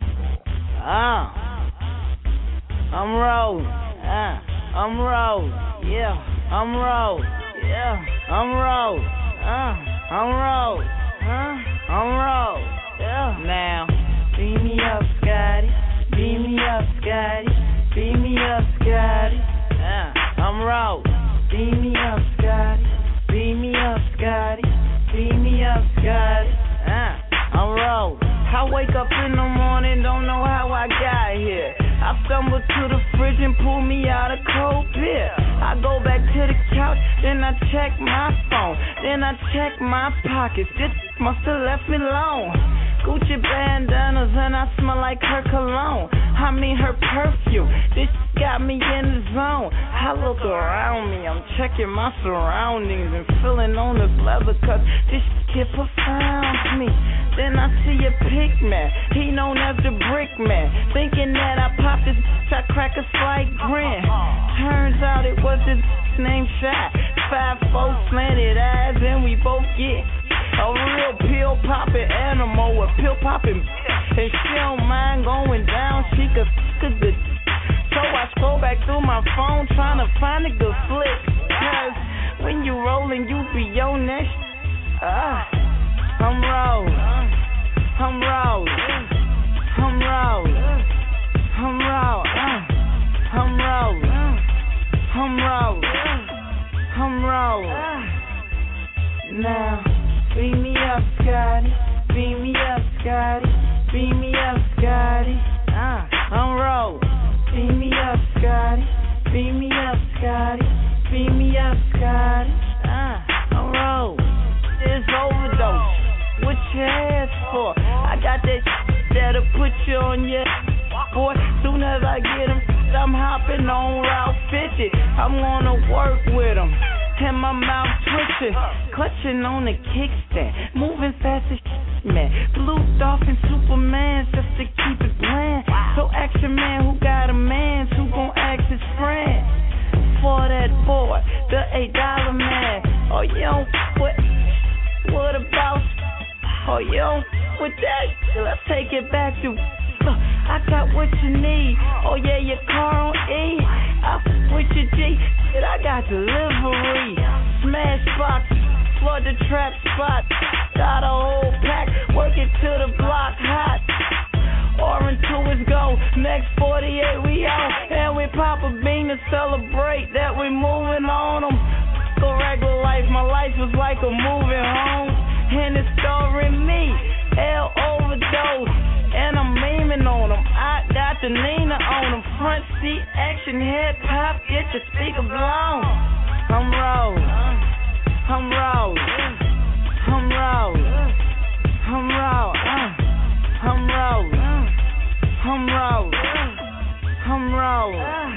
P: Ah, I'm rolling. Ah. I'm rolling, yeah, I'm rolling, yeah, I'm rolling, uh, I'm rolling, uh, I'm rolling, yeah. Now, beam me up, Scotty, beam me up, Scotty, beam me up, Scotty, uh, I'm rolling, beam me up, Scotty, beam me up, Scotty, beam me up, Scotty, uh, I'm rolling. I wake up in the morning, don't know how I got here. I stumble to the fridge and pull me out a cold beer. I go back to the couch, then I check my phone. Then I check my pockets, this must have left me alone. Gucci bandanas and I smell like her cologne. I mean her perfume, this got me in the zone. I look around me, I'm checking my surroundings and feeling on this leather cause this kid profounds me. Then I see a pig man, he known as the brick man. Thinking that I popped this bitch, I crack a slight grin. Turns out it was this named Shaq. Five four slanted eyes and we both get A real pill popping animal with pill popping. And she don't mind going down, she could f*** a good. So I scroll back through my phone trying to find a good flick. Cause when you rollin', you be on that sh- Ah, I'm rollin', I'm rollin', I'm rollin', I'm rollin', I'm rollin', I'm rollin', I'm rollin'. Now, beat me up, Scotty, beat me up, Scotty, beat me up, Scotty. Ah, I'm rollin'. Beat me up, Scotty, beat me up, Scotty, beat me up, Scotty. Ah, I'm rollin'. This overdose, what you ask for? I got that shit that'll put you on your boy. Soon as I get him, I'm hopping on Route fifty. I'm gonna work with him, and my mouth twitching, clutching on the kickstand, moving fast as shit, man. Blue Dolphin Superman just to keep it bland. So action man who got a man who gon' ask his friend for that boy, the eight dollar man. Oh, you don't what? What about? Oh, you don't with that? Let's take it back to. Uh, I got what you need. Oh yeah, your car on E. I f- with your G. Shit, I got delivery. Smash box, flood the trap spot. Got a whole pack, work it to the block hot. Orange to his go. Next forty-eight we on, and we pop a bean to celebrate that we moving on them. The regular life, my life was like a moving home, and it's starring me. L overdose. And I'm memeing on them. I got the Nina on them. Front seat action, hip hop, get your speaker blown. I'm rollin', I'm rollin', I'm rollin', I'm rollin', I'm rollin', I'm rollin', I'm rollin'.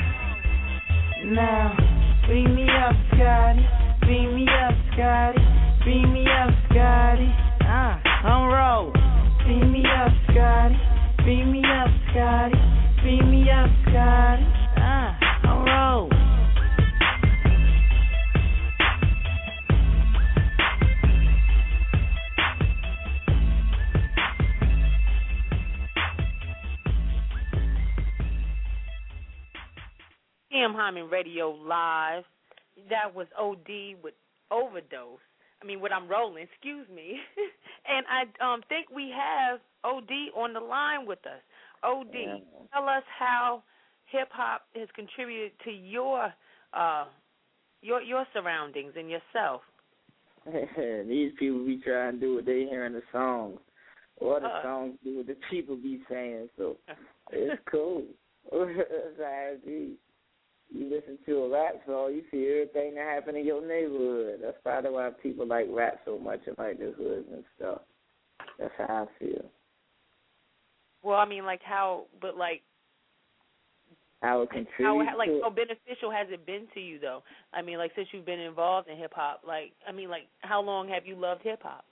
P: Now, beat me up, Scotty, beat me up, Scotty, beat me up, Scotty. Uh, I'm rollin'. Beat me up, Scotty. Beat me up, Scotty. Beat me up, Scotty. Ah, I'm rollin'.
A: T M Hyman Radio Live. That was O D with Overdose. I mean, what I'm rolling, excuse me. And I um, think we have O D on the line with us. O D, yeah. Tell us how hip-hop has contributed to your uh, your your surroundings and yourself.
Q: These people be trying to do what they hear in the songs. Or the
A: uh.
Q: songs do what the people be saying, so it's cool. That's how it be. You listen to a rap song, you see everything that happened in your neighborhood. That's probably why people like rap so much and like the hoods and stuff. That's how I feel.
A: Well, I mean, like how, but like,
Q: how it contributes.
A: How, like, how beneficial has it been to you, though? I mean, like, since you've been involved in hip hop, like, I mean, like, how long have you loved hip hop?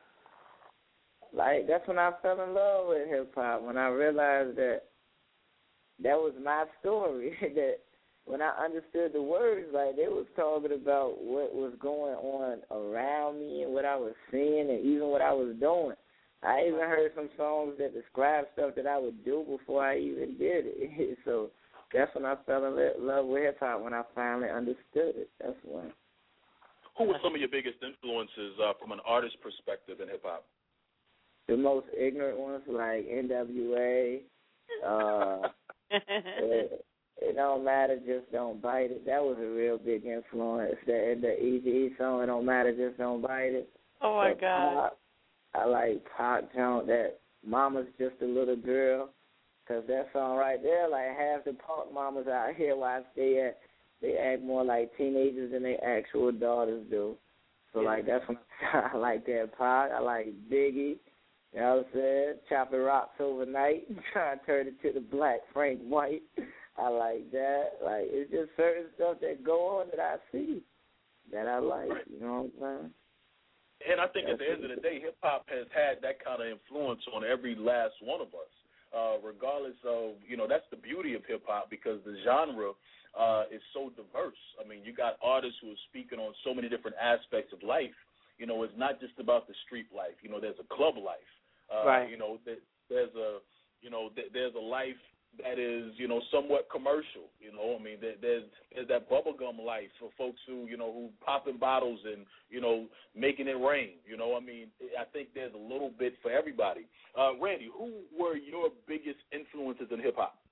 Q: Like, that's when I fell in love with hip hop. When I realized that that was my story. That when I understood the words, like, they was talking about what was going on around me and what I was seeing and even what I was doing. I even heard some songs that described stuff that I would do before I even did it. So that's when I fell in love with hip-hop, when I finally understood it. That's when.
C: Who were some of your biggest influences uh, from an artist perspective in hip-hop?
Q: The most ignorant ones, like N W A, uh, it, it don't matter, just don't bite it. That was a real big influence. The, the Eazy-E song, It Don't Matter, Just Don't Bite It.
A: Oh, my
Q: but
A: God.
Q: Pop, I like Pac Jones, that Mama's Just a Little Girl, because that song right there, like half the punk mamas out here where I stay at, they act more like teenagers than their actual daughters do. So, yeah. like, that's when I like that Pac. I like Biggie. You know what I'm saying? Chopping rocks overnight, trying to turn it to the black Frank White. I like that. Like, it's just certain stuff that go on that I see that I like. You know what I'm saying?
C: And I think That's at the end of the day, hip-hop has had that kind of influence on every last one of us, uh, regardless of, you know, that's the beauty of hip-hop, because the genre uh, is so diverse. I mean, you got artists who are speaking on so many different aspects of life, you know, it's not just about the street life. You know, there's a club life. Uh,
A: right.
C: You know, there's a, you know, there's a life that is, you know, somewhat commercial. You know, I mean, there, there's there's that bubblegum life for folks who, you know, who popping bottles and, you know, making it rain. You know, I mean, I think there's a little bit for everybody. Uh, Randy, who were your biggest influences in hip hop?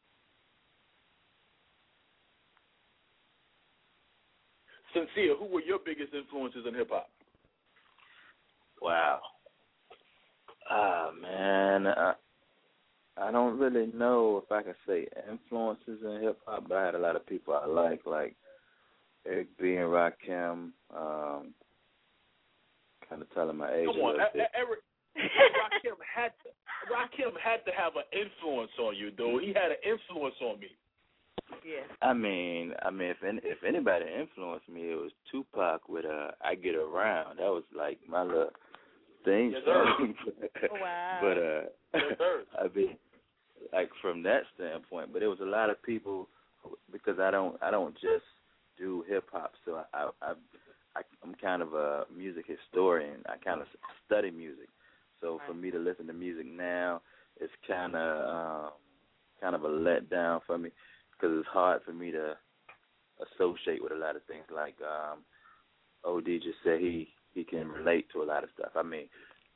C: Sincere, who were your biggest influences in hip hop?
L: Wow. Ah, man. I, I don't really know if I can say influences in hip hop, but I had a lot of people I like, like Eric B. and Rakim. Um, kind of telling my age.
C: Come
L: a
C: on,
L: little bit.
C: Eric. Rakim had to, Rakim had to have an influence on you, dude. He had an influence on me.
A: Yeah.
L: I mean, I mean, if any, if anybody influenced me, it was Tupac with uh, "I Get Around." That was like my little thing.
C: Yes, sir.
A: Oh, wow.
L: But uh,
C: yes, sir.
L: I mean, like from that standpoint, but it was a lot of people who, because I don't, I don't just do hip hop, so I, I, I, I, I'm kind of a music historian. I kind of study music, so
A: right.
L: for me to listen to music now, it's kind of, um, kind of a letdown for me. Because it's hard for me to associate with a lot of things. Like um, O D just said he, he can relate to a lot of stuff. I mean,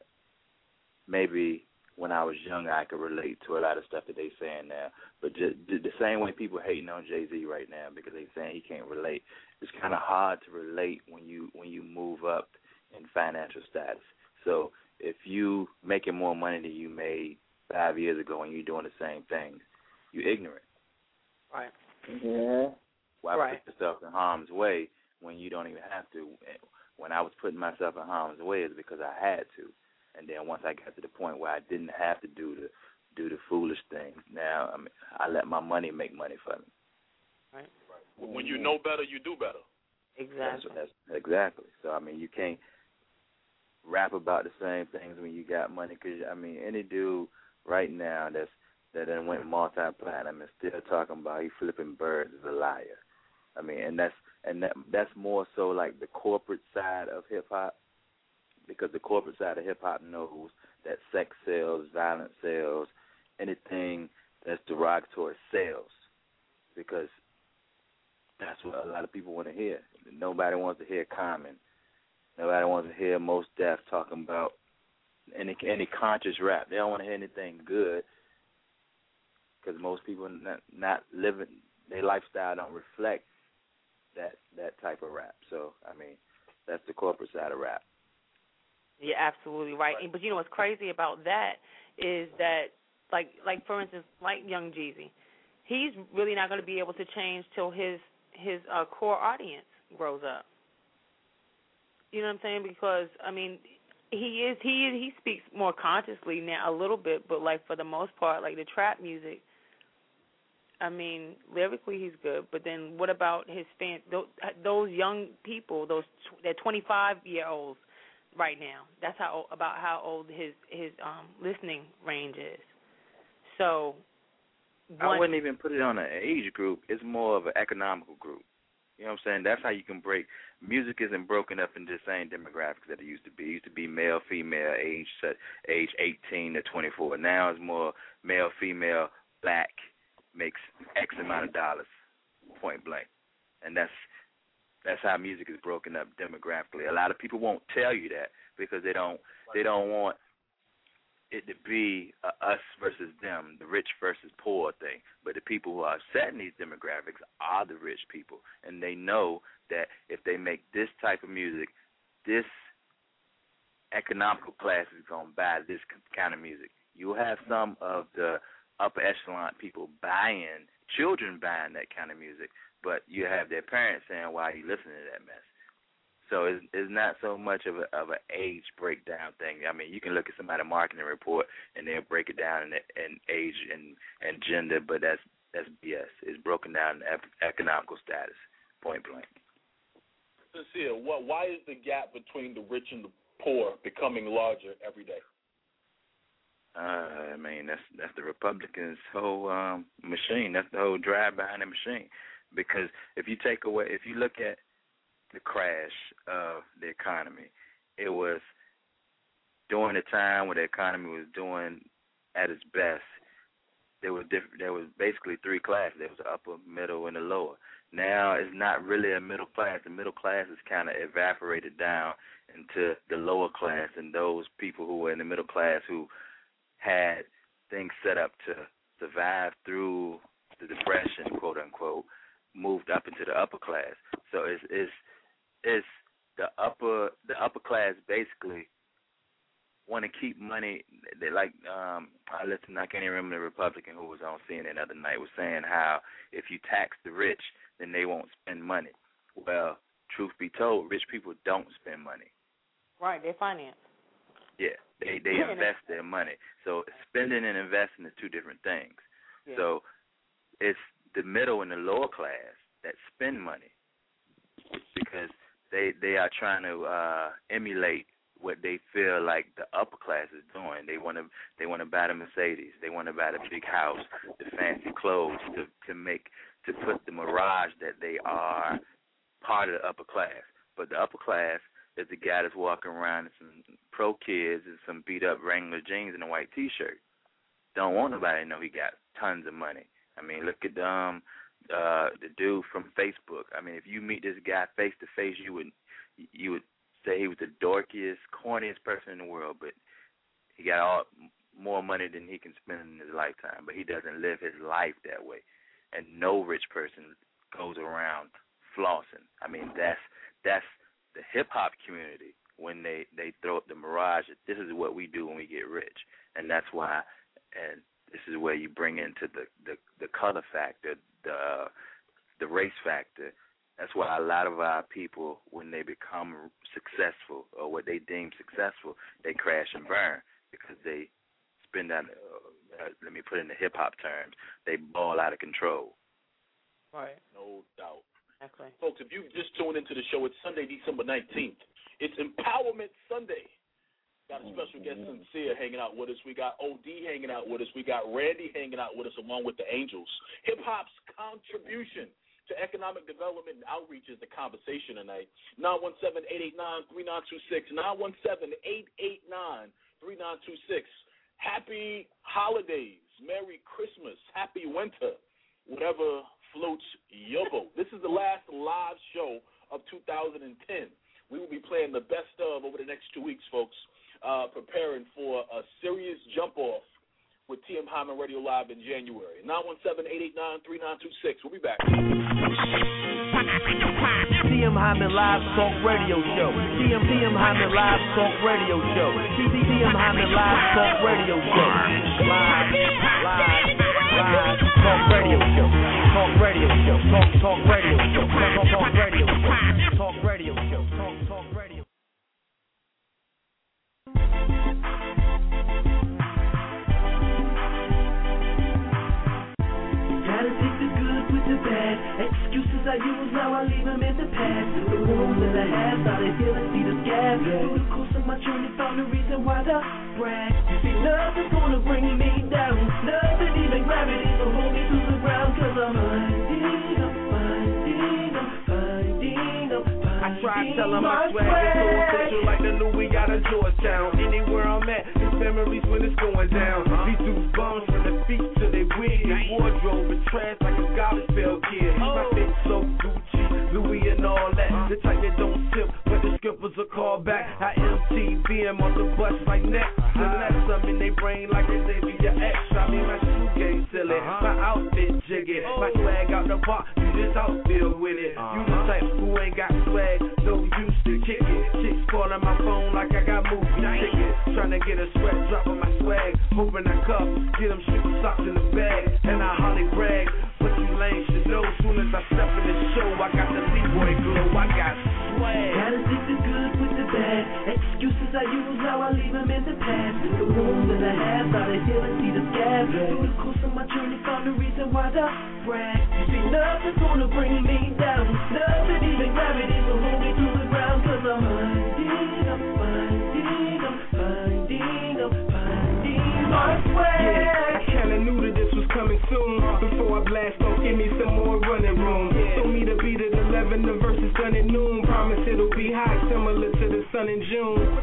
L: maybe when I was younger I could relate to a lot of stuff that they saying now. But just, the same way people hating on Jay-Z right now because they saying he can't relate, it's kind of hard to relate when you when you move up in financial status. So if you making more money than you made five years ago and you're doing the same things, you're ignorant.
A: Right.
Q: Yeah.
L: Why
A: right.
L: put yourself in harm's way when you don't even have to? When I was putting myself in harm's way, it's because I had to. And then once I got to the point where I didn't have to do the do the foolish things, now I mean, I let my money make money for me.
A: Right.
C: When you know better, you do better.
A: Exactly.
L: That's, that's, exactly. So I mean, you can't rap about the same things when you got money. Because I mean, any dude right now that's that then went multi-platinum and still talking about he flipping birds is a liar. I mean, and that's and that that's more so like the corporate side of hip hop, because the corporate side of hip hop knows that sex sells, violence sells, anything that's derogatory sells, because that's what a lot of people want to hear. Nobody wants to hear Common. Nobody wants to hear Mos Def talking about any any conscious rap. They don't want to hear anything good. Because most people not, not living, their lifestyle don't reflect that that type of rap. So, I mean, that's the corporate side of rap.
A: You're absolutely right. right. But you know what's crazy about that is that, like, like for instance, like Young Jeezy, he's really not going to be able to change till his his uh, core audience grows up. You know what I'm saying? Because I mean, he is he he speaks more consciously now a little bit, but like for the most part, like the trap music. I mean, lyrically he's good, but then what about his fan? Those, those young people, those that twenty-five year olds right now. That's how about how old his his um, listening range is. So
L: I wouldn't even put it on an age group. It's more of an economical group. You know what I'm saying? That's how you can break. Music isn't broken up into the same demographics that it used to be. It used to be male, female, age age eighteen to twenty-four. Now it's more male, female, black. Makes X amount of dollars, point blank, and that's that's how music is broken up demographically. A lot of people won't tell you that because they don't they don't want it to be a us versus them, the rich versus poor thing. But the people who are setting these demographics are the rich people, and they know that if they make this type of music, this economical class is going to buy this kind of music. You'll have some of the upper echelon people buying, children buying that kind of music, but you have their parents saying, why are you listening to that mess? So it's, it's not so much of a of an age breakdown thing. I mean, you can look at somebody's marketing report and they'll break it down in, in age and, and gender, but that's that's B S. It's broken down in economical status, point blank.
C: Sincere, what, why is the gap between the rich and the poor becoming larger every day?
L: Uh, I mean, that's that's the Republicans' whole um, machine. That's the whole drive behind the machine. Because if you take away, if you look at the crash of the economy, it was during the time when the economy was doing at its best. There was different. There was basically three classes. There was the upper, middle, and the lower. Now it's not really a middle class. The middle class is kind of evaporated down into the lower class, and those people who were in the middle class who had things set up to survive through the depression, quote unquote, moved up into the upper class. So it's it's it's the upper the upper class basically want to keep money. They like um, I listened. I can't even remember the Republican who was on C N N the other night was saying how if you tax the rich, then they won't spend money. Well, truth be told, rich people don't spend money.
A: Right, they finance.
L: Yeah, they they invest their money. So spending and investing is two different things. Yeah. So it's the middle and the lower class that spend money because they they are trying to uh, emulate what they feel like the upper class is doing. They want to they want to buy the Mercedes. They want to buy the big house, the fancy clothes to to make to put the mirage that they are part of the upper class. But the upper class is the guy that's walking around in some pro kids and some beat up Wrangler jeans and a white T-shirt. Don't want nobody to know he got tons of money. I mean, look at um uh the dude from Facebook. I mean, if you meet this guy face to face, you would you would say he was the dorkiest, corniest person in the world, but he got all more money than he can spend in his lifetime, but he doesn't live his life that way. And no rich person goes around flossing. I mean, that's that's the hip-hop community when they, they throw up the mirage that this is what we do when we get rich. And that's why, and this is where you bring into the, the, the color factor, the the race factor. That's why a lot of our people, when they become successful or what they deem successful, they crash and burn because they spend out, uh, let me put it in the hip-hop terms, they ball out of control.
A: Right.
C: No doubt.
A: Exactly.
C: Folks, if you just tuned into the show, it's Sunday, December nineteenth. It's Empowerment Sunday. Got a special guest, Sincere, hanging out with us. We got O D hanging out with us. We got Randy hanging out with us along with the Angels. Hip-hop's contribution to economic development and outreach is the conversation tonight. nine one seven, eight eight nine, three nine two six, nine one seven, eight eight nine, three nine two six. Happy holidays, Merry Christmas, Happy Winter, whatever floats your boat. This is the last live show of two thousand ten. We will be playing the best of over the next two weeks, folks, uh, preparing for a serious jump-off with T M Hyman Radio Live in January. nine one seven, eight eight nine, three nine two six. We'll be back.
B: T M Hyman Live Talk Radio Show. T M T M Hyman Live Talk Radio Show. T M Hyman Live Talk Radio Show. Live, live, live Talk Radio Show. Talk Radio Show. Talk, talk Radio Show. Talk, talk Radio Show. Talk Radio Show. Talk, talk Radio.
M: Gotta take the good with the bad. Excuses I use, now I leave them in the past. The wounds that I have, now they heal and see the scab. Through the course of my journey, found the reason why the brag. You see, nothing's gonna bring me down. Nothing, even gravity, will hold me to the ground. Cause I'm finding, I'm finding, I'm finding, I'm finding.
B: I try to tell them my swag is so official like the Louis out of Georgetown. Anywhere I'm at, it's memories when it's going down. These dudes bums from the feet to their wig. His wardrobe is trash like a garbage pail kid. My fit so Gucci, Louis and all that. The type that don't tip, but the skippers are called back. I M T V M on the bus like next. Unless I'm in their brain like a Xavier X. I mean my shoe game silly, my outfit jiggy. My swag out the park, you just out there with it. You the type who ain't got swag, no use to kick it. Chicks calling my phone like I got movie tickets. Trying to get a sweat drop on my swag, hoping I cuff, get them shooting socks in the bag, and I holly brag. But you lame should know, soon as I step in the show, I got the B-boy glow, I got swag.
M: Gotta take the good with the bad. Excuses I use, now I leave them in the past. The wounds that I have, now they heal and see the scab. Through the course of my journey, found the reason why the brag. You see, nothing's gonna bring me down. Nothing, even gravity, will hold me to the ground. Cause I'm finding, I'm finding, I'm finding, I'm finding my swag.
I: Yeah, I kinda knew that this was coming soon. Before I blast off, give me some more running room. Told me to beat at eleven, the verse is done at noon. Promise it'll be hot, similar to the sun in June.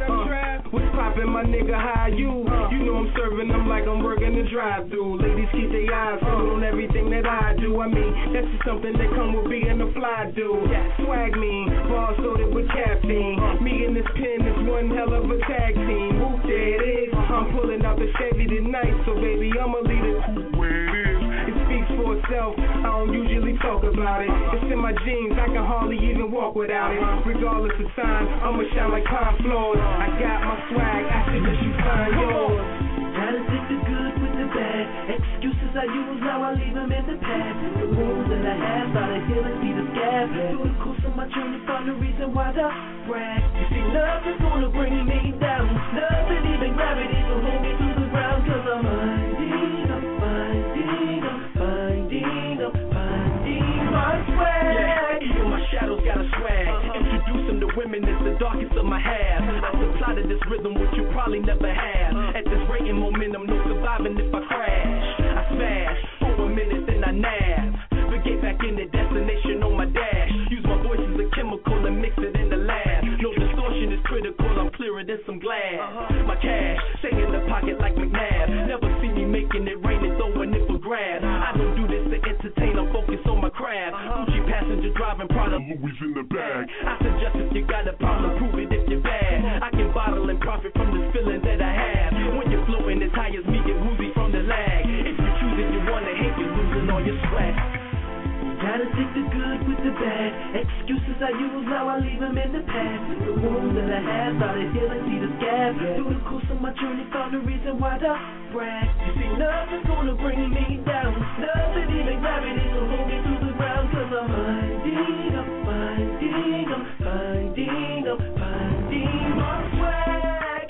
I: driving, my nigga, how you? You know I'm serving them like I'm working the drive-thru. Ladies keep their eyes glued on everything that I do. I mean, that's just something that come with being a fly dude. Swag mean, bars loaded with caffeine. Me and this pen is one hell of a tag team. Whoop, there it is. I'm pulling out the Chevy tonight, so baby, I'ma leave it where it is. It speaks for itself. I don't usually talk about it. It's in my jeans, I can hardly even walk without it. Regardless of time, I'ma shine like pine floors. I got my swag, I should let you find yours.
J: Gotta take the good with the bad. Excuses I use, now I leave them in the past. The wounds that I have, started healing, see the scab. Through the course of my journey, found the reason why to brag. You see, nothing's gonna bring me down. Nothing, even gravity, can hold me to the ground. Cause I'm finding, I'm finding, I'm finding, I'm finding my swag. Yeah, even my shadows got a swag. Introducing the women, it's the darkest of my half. I supply to this rhythm, which you probably never have. At this rate and momentum, no surviving if I crash. I smash for a minute, then I nab. But get back in the destination on my dash. Use my voice as a chemical and mix it in the lab. No distortion is critical, I'm clearer than some glass. My cash, stay in the pocket like McNabb. Never see me making it rain and throwing it for grabs. I don't do this to entertain, I'm focused on my craft. Gucci passenger driving product, Louis in the bag. I suggest if you got a problem, prove it if you're bad. I can bottle and profit from this feeling that I have. When you're floating as high as me, get woozy from the lag. If you're choosing, you wanna hate, you're losing all your sweat. Gotta take the good with the bad. Excuses I use, now I leave them in the past. The wounds that I have, started healing, see the scab. Through the course of my journey, found a reason why to brag. You see, nothing's gonna bring me down. Nothing, even gravity, can hold me to the ground. Cause I'm finding, I'm finding, I'm finding, I'm finding my swag.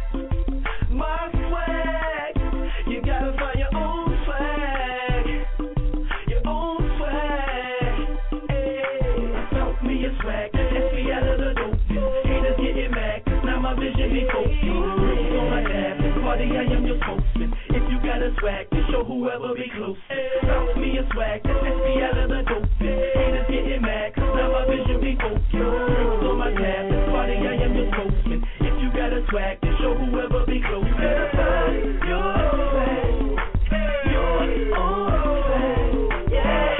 J: My swag. You gotta find your own swag. Your own swag. Hey, I found me a swag. Let's be out of the dope. Haters getting mad, cause now my vision be focused. Rings on my tab, party I am your spokesman. If you got a swag, then show whoever be close. Found me a swag, let's be out of the dope. Haters getting mad, cause now my vision be focused. Rings on my tab, party I am your spokesman. If you got a swag, then show whoever be close. You better find your swag, your own swag, yeah.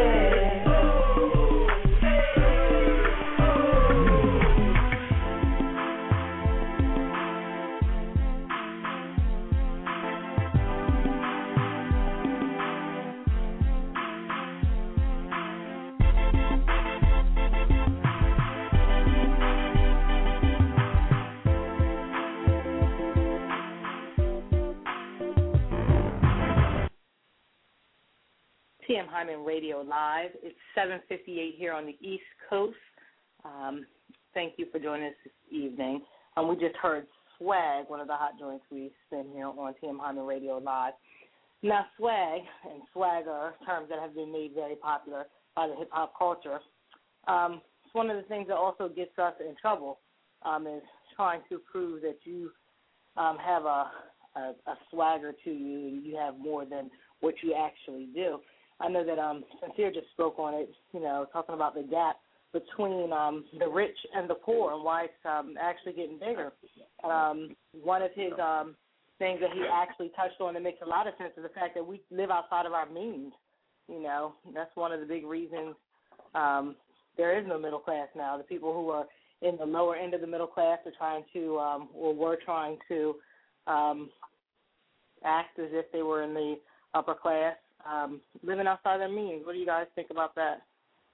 F: T M Hyman Radio Live. It's seven fifty-eight here on the East Coast. Um, thank you for joining us this evening. Um, we just heard Swag, one of the hot joints we spin here on T M Hyman Radio Live. Now, swag and swag are terms that have been made very popular by the hip-hop culture. Um, it's one of the things that also gets us in trouble um, is trying to prove that you um, have a, a, a swagger to you and you have more than what you actually do. I know that um, Sincere just spoke on it, you know, talking about the gap between um, the rich and the poor and why it's um, actually getting bigger. Um, one of his um, things that he actually touched on that makes a lot of sense is the fact that we live outside of our means. You know, that's one of the big reasons um, there is no middle class now. The people who are in the lower end of the middle class are trying to, um, or were trying to, um, act as if they were in the upper class. Um, living outside their means. What do you guys think about that?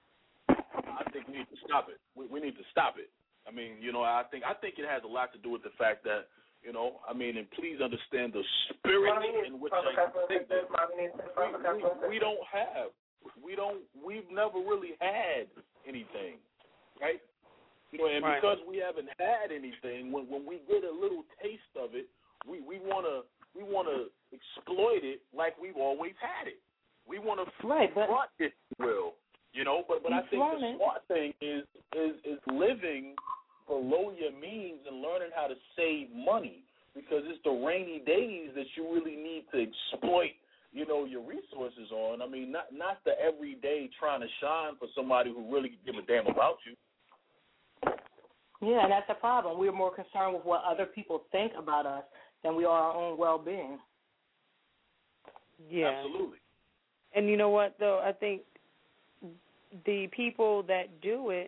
C: I think we need to stop it. We, we need to stop it. I mean, you know, I think I think it has a lot to do with the fact that, you know, I mean, and please understand the spirit in which I think that we, we don't have, we don't, we've never really had anything, right? You know, and right. because we haven't had anything, when when we get a little taste of it, we we wanna we wanna exploit it like we've always had it. We want to
F: right,
C: front, if you will, you know. But but I think the it. smart thing is is is living below your means and learning how to save money, because it's the rainy days that you really need to exploit, you know, your resources on. I mean, not not the everyday trying to shine for somebody who really give a damn about you.
F: Yeah, and that's a problem. We're more concerned with what other people think about us than we are our own well-being.
A: Yeah.
C: Absolutely.
A: And you know what, though? I think the people that do it,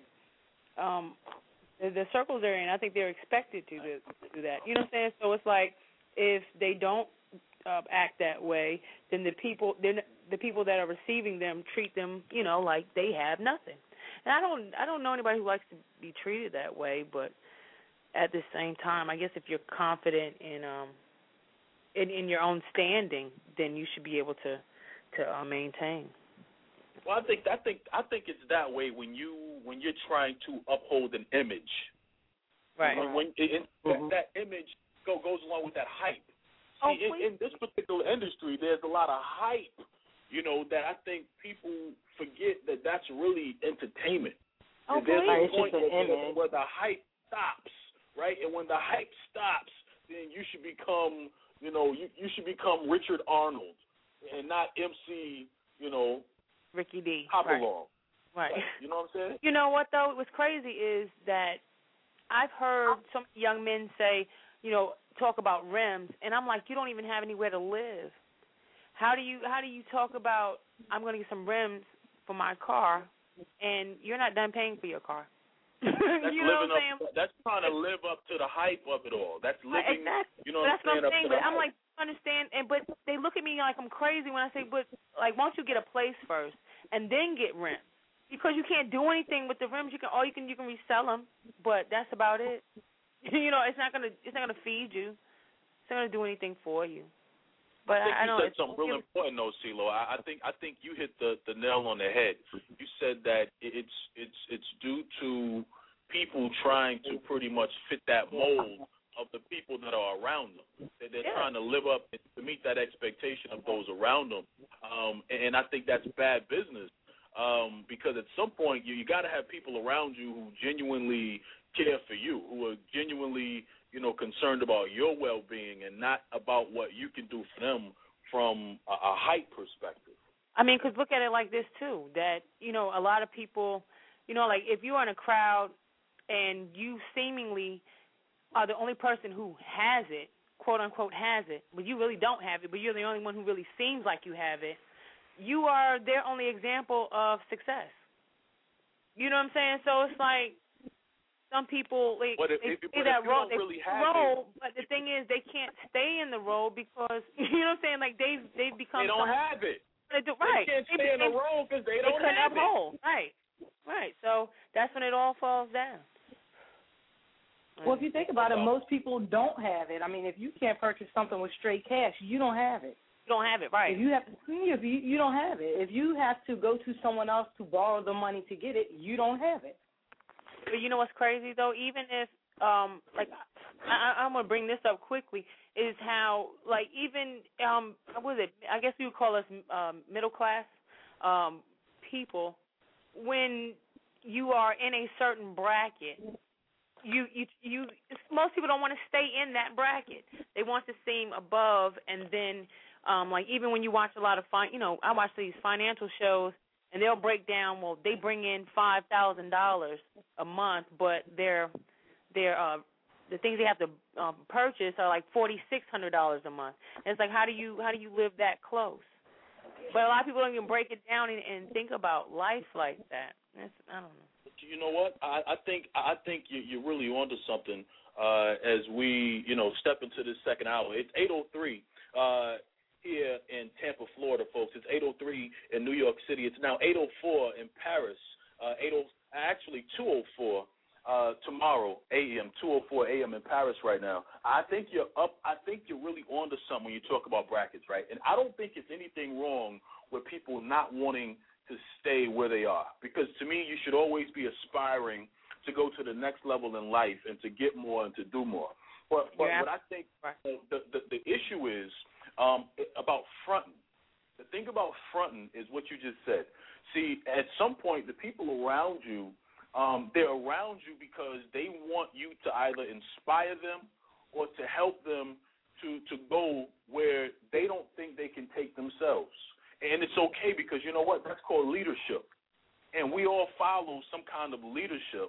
A: um, the, the circles they're in, I think they're expected to do, to do that. You know what I'm saying? So it's like if they don't uh, act that way, then the people then the people that are receiving them treat them, you know, like they have nothing. And I don't I don't know anybody who likes to be treated that way, but at the same time, I guess if you're confident in um in, in your own standing, then you should be able to to uh, maintain.
C: Well, I think I think I think it's that way when you when you're trying to uphold an image,
A: right?
C: When, when it,
A: mm-hmm.
C: that, that image go, goes along with that hype.
A: Oh,
C: See, in, in this particular industry, there's a lot of hype, you know, that I think people forget that that's really entertainment.
A: Oh,
C: and there's
A: please.
C: a point where, where the hype stops, right? And when the hype stops, then you should become, you know, you, you should become Richard Arnold and not M C, you know,
A: Ricky D.
C: Hopalong.
A: Right. right.
C: You know what I'm saying?
A: You know what, though? What's crazy is that I've heard some young men say, you know, talk about rims, and I'm like, you don't even have anywhere to live. How do you how do you talk about I'm going to get some rims for my car, and you're not done paying for your car?
C: That's
A: you know
C: living
A: what I'm
C: up. That's trying to live up to the hype of it all. That's living.
A: Exactly.
C: You know
A: but
C: what
A: I'm saying?
C: Up
A: saying
C: to
A: but
C: the
A: I'm
C: hype.
A: like, understand, and but they look at me like I'm crazy when I say, but like, why don't you get a place first and then get rims? Because you can't do anything with the rims. You can all you can you can resell them, but that's about it. You know, it's not gonna it's not gonna feed you. It's not gonna do anything for you. But
C: I think
A: I, I
C: you
A: don't.
C: said something real important, though, CeeLo. I, I think I think you hit the, the nail on the head. You said that it's it's it's due to people trying to pretty much fit that mold of the people that are around them. That they're
A: yeah.
C: trying to live up to meet that expectation of those around them, um, and, and I think that's bad business. Um, because at some point you you got to have people around you who genuinely care for you, who are genuinely, you know, concerned about your well-being and not about what you can do for them from a, a height perspective.
A: I mean, because look at it like this, too, that, you know, a lot of people, you know, like if you're in a crowd and you seemingly are the only person who has it, quote-unquote has it, but you really don't have it, but you're the only one who really seems like you have it, you are their only example of success. You know what I'm saying? So it's like, some people like
C: but if,
A: they
C: if,
A: play
C: but
A: that
C: if you
A: role,
C: don't really
A: they
C: have
A: role,
C: it,
A: but the thing is they can't stay in the role because you know what I'm saying. Like they've they've become
C: they don't
A: some,
C: have it.
A: They do, right.
C: They can't
A: they,
C: stay in
A: they,
C: the role because they,
A: they
C: don't
A: couldn't
C: have
A: uphold.
C: it.
A: Right, right. So that's when it all falls down.
F: Well, if you think about it, most people don't have it. I mean, if you can't purchase something with straight cash, you don't have it.
A: You don't have it, right?
F: If you have, if you you don't have it. If you have to go to someone else to borrow the money to get it, you don't have it.
A: But you know what's crazy though? Even if, um, like, I, I'm gonna bring this up quickly, is how like even um, what was it? I guess you would call us um, middle class um, people. When you are in a certain bracket, you you you most people don't want to stay in that bracket. They want to seem above, and then um, like even when you watch a lot of fin- you know, I watch these financial shows. And they'll break down. Well, they bring in five thousand dollars a month, but their their uh, the things they have to um, purchase are like forty six hundred dollars a month. And it's like, how do you how do you live that close? But a lot of people don't even break it down and, and think about life like that. That's, I don't know.
C: You know what? I, I think I think you, you're really onto something uh, as we you know step into this second hour. It's eight oh three. Uh, Here in Tampa, Florida, folks. It's eight oh three in New York City. It's now eight oh four in Paris. Uh, eight oh actually two oh four uh, tomorrow A M. two oh four A M in Paris right now. I think you're up. I think you're really onto something when you talk about brackets, right? And I don't think it's anything wrong with people not wanting to stay where they are, because to me, you should always be aspiring to go to the next level in life and to get more and to do more. But, but
A: yeah.
C: what I think the, the the issue is. Um, about fronting. The thing about fronting is what you just said. See, at some point, the people around you, um, they're around you because they want you to either inspire them or to help them to, to go where they don't think they can take themselves. And it's okay because, you know what, that's called leadership. And we all follow some kind of leadership.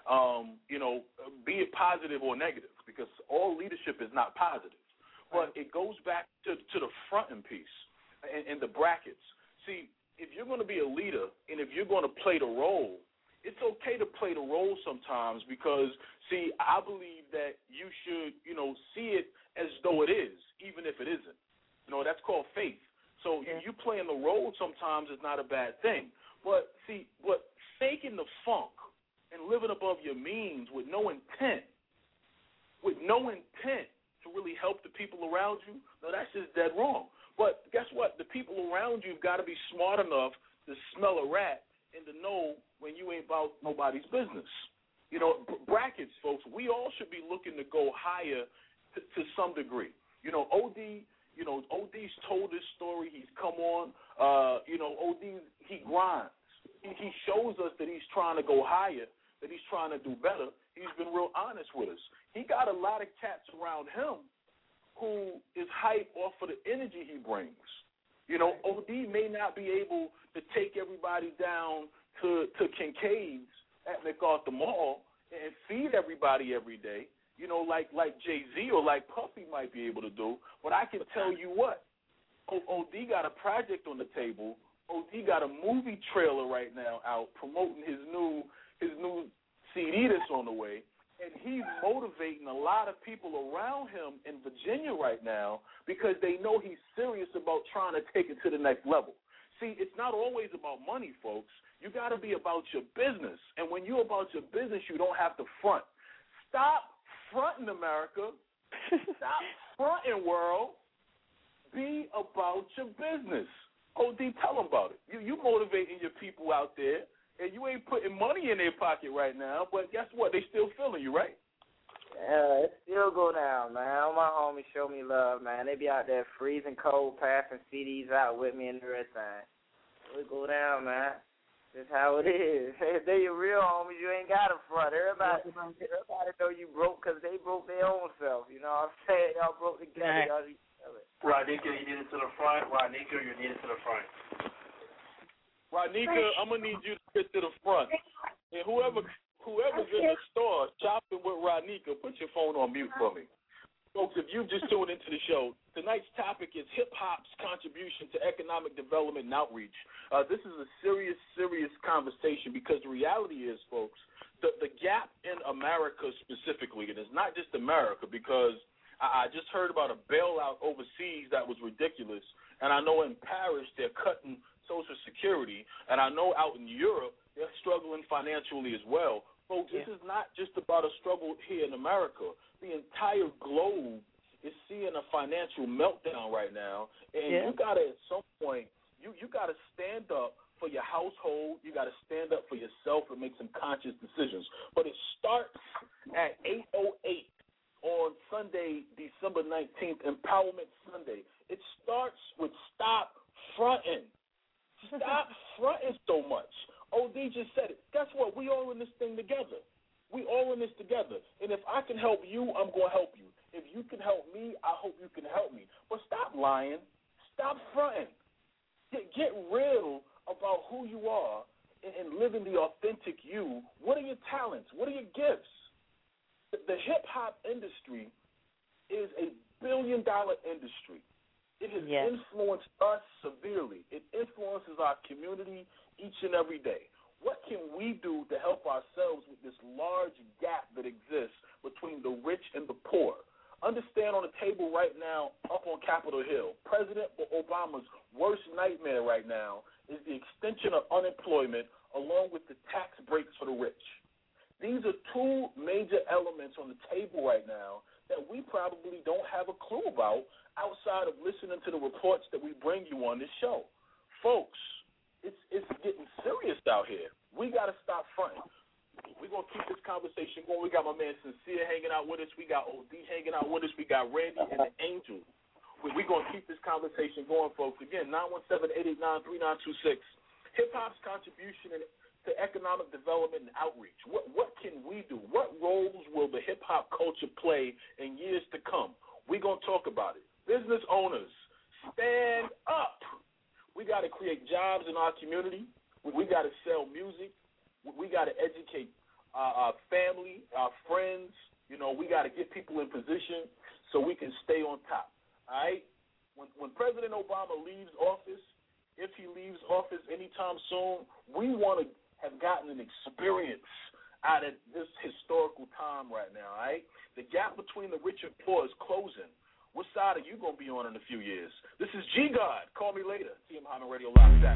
C: Um, you know, be it positive or negative, because all leadership is not positive. But it goes back to, to the fronting piece and, and the brackets. See, if you're going to be a leader and if you're going to play the role, it's okay to play the role sometimes because, see, I believe that you should, you know, see it as though it is, even if it isn't. You know, that's called faith. So yeah. you playing the role sometimes is not a bad thing. But, see, but faking the funk and living above your means with no intent, with no intent to really help the people around you, no, that's just dead wrong. But guess what? The people around you have got to be smart enough to smell a rat and to know when you ain't about nobody's business. You know, b- brackets, folks, we all should be looking to go higher to, to some degree. You know, O D, you know, O D's told this story. He's come on. Uh, you know, O D, he grinds. He, he shows us that he's trying to go higher, that he's trying to do better. He's been real honest with us. He got a lot of cats around him who is hyped off of the energy he brings. You know, O D may not be able to take everybody down to, to Kincaid's at MacArthur Mall and feed everybody every day, you know, like like Jay-Z or like Puffy might be able to do. But I can tell you what, O D got a project on the table. O D got a movie trailer right now out promoting his new his new C D that's on the way. And he's motivating a lot of people around him in Virginia right now because they know he's serious about trying to take it to the next level. See, it's not always about money, folks. You got to be about your business. And when you're about your business, you don't have to front. Stop fronting, America. Stop fronting, world. Be about your business. O D, tell them about it. You you motivating your people out there. And you ain't putting money in their pocket right now, but guess what? They still feeling you, right?
Q: Yeah, it still go down, man. All my homies show me love, man. They be out there freezing cold, passing C Ds out with me and everything. It go down, man. That's how it is. If they your real homies, you ain't got a front. Everybody, everybody know you broke because they broke their own self. You know what I'm saying? Y'all broke together. Y'all each other.
R: Rodnika, you need it to the front. Rodnika, you need it to the front.
C: Rodnika, I'm gonna need you to get to the front. And whoever whoever's in the store shopping with Rodnika, put your phone on mute for me. Folks, if you just tuned into the show, tonight's topic is hip-hop's contribution to economic development and outreach. Uh, this is a serious, serious conversation because the reality is, folks, the, the gap in America specifically, and it's not just America because I, I just heard about a bailout overseas that was ridiculous, and I know in Paris they're cutting Social Security, and I know out in Europe they're struggling financially as well. Folks, yeah. This is not just about a struggle here in America. The entire globe is seeing a financial meltdown right now, and yeah. you got to, at some point, you, you got to stand up for your household. You got to stand up for yourself and make some conscious decisions. But it starts at eight oh eight on Sunday, December nineteenth, Empowerment Sunday. It starts with stop fronting. Stop fronting so much. O D just said it. Guess what? We all in this thing together. We all in this together. And if I can help you, I'm going to help you. If you can help me, I hope you can help me. But stop lying. Stop fronting. Get, get real about who you are and, and living the authentic you. What are your talents? What are your gifts? The, the hip-hop industry is a billion-dollar industry. It has yes. influenced us severely. It influences our community each and every day. What can we do to help ourselves with this large gap that exists between the rich and the poor? Understand on the table right now, up on Capitol Hill, President Obama's worst nightmare right now is the extension of unemployment along with the tax breaks for the rich. These are two major elements on the table right now that we probably don't have a clue about outside of listening to the reports that we bring you on this show. Folks, it's it's getting serious out here. We got to stop fronting. We're going to keep this conversation going. We got my man Sincere hanging out with us. We got O D hanging out with us. We got Randy and the Angel. We're we going to keep this conversation going, folks. Again, nine one seven, eight eight nine, three nine two six. Hip-hop's contribution to economic development and outreach. What what can we do? What roles will the hip-hop culture play in years to come? We're going to talk about it. Business owners, stand up. We got to create jobs in our community. We got to sell music. We got to educate our, our family, our friends. You know, we got to get people in position so we can stay on top. All right? When, when President Obama leaves office, if he leaves office anytime soon, we want to have gotten an experience out of this historical time right now, all right? The gap between the rich and poor is closing. What side are you going to be on in a few years? This is G God. Call me later. T M Hyman Radio Live. That.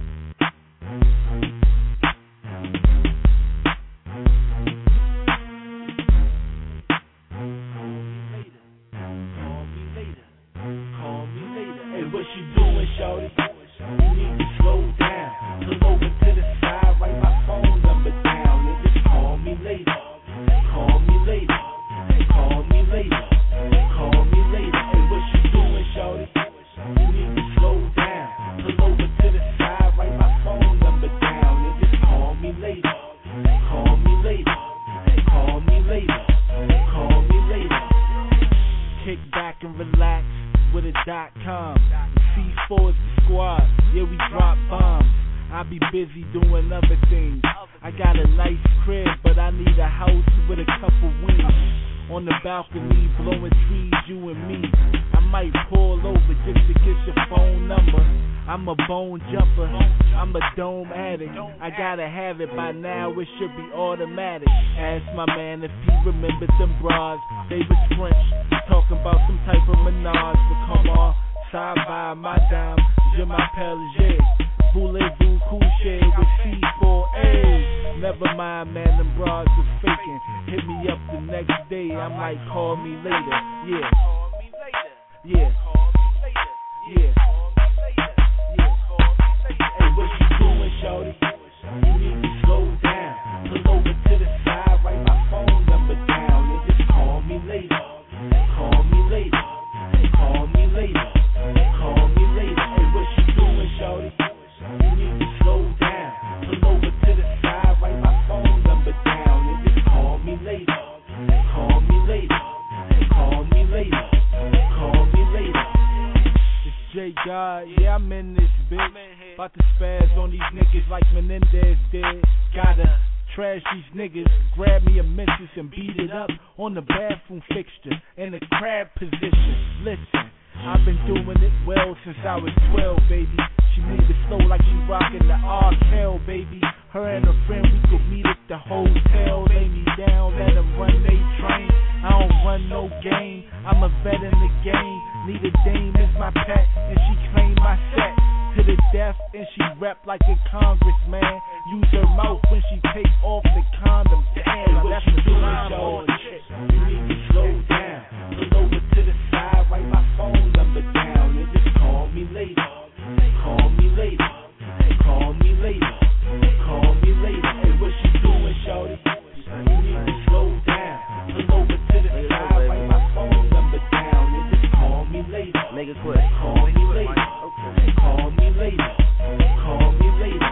J: What you doing, shorty? You need to slow down. Pull over to the side, write my phone number down, and just call me later. Call me later. Call me later. Call me later. Hey, what you doing, shorty? You need to slow down. Pull over to the side, write my phone number down, and just call me later. Call me later. Call me later. Call me later. Kick back and relax with a dot com. C four is the squad, yeah, we drop bombs. I be busy doing other things. I got a nice crib, but I need a house with a couple wings. On the balcony, blowing trees, you and me. I might pull over just to get your phone number. I'm a bone jumper, I'm a dome addict. I gotta have it by now, it should be automatic. Ask my man if he remembers them bras. They was French, talking about some type of menage. But come on, side by my dime, je m'appelle J. Voulez-vous coucher with C four A? Never mind, man, them bras was faking. Hit me up the next day, I might call me later. Yeah, yeah, yeah. Hey, what you doing, shorty? You need to slow down. Pull over to the side, write my phone number down, and just call me later. Call me later. Call me later. Call me later. Hey, what you doing, shorty? You need to slow down. Pull over to the side, write my phone number down, and just call me later. Call me later. Call me later. Call me later. It's J God, yeah, I'm in this bitch. About to spaz on these niggas like Menendez did. Gotta trash these niggas, grab me a mentis and beat it up on the bathroom fixture in the crab position. Listen, I've been doing it well since I was twelve, baby. She move it slow like she rockin' the R. Kell, baby. Her and her friend, we could meet at the hotel. Lay me down, let them run they train. I don't run no game, I'm a vet in the game. Need a dame is my pet, and she claim my set to the death, and she rep like a congressman. Use her mouth when she take off the condom. Damn, that's the slime on shit. You need to slow down. Pull over to the side, write my phone number down, and just call me later. Call me later. Call me later. Call me later. Hey, what you doing, shorty? You need to slow down. Pull over to the side, write my phone number down, and just call me later. Make it quick. Call me later. Call me later. Call me later.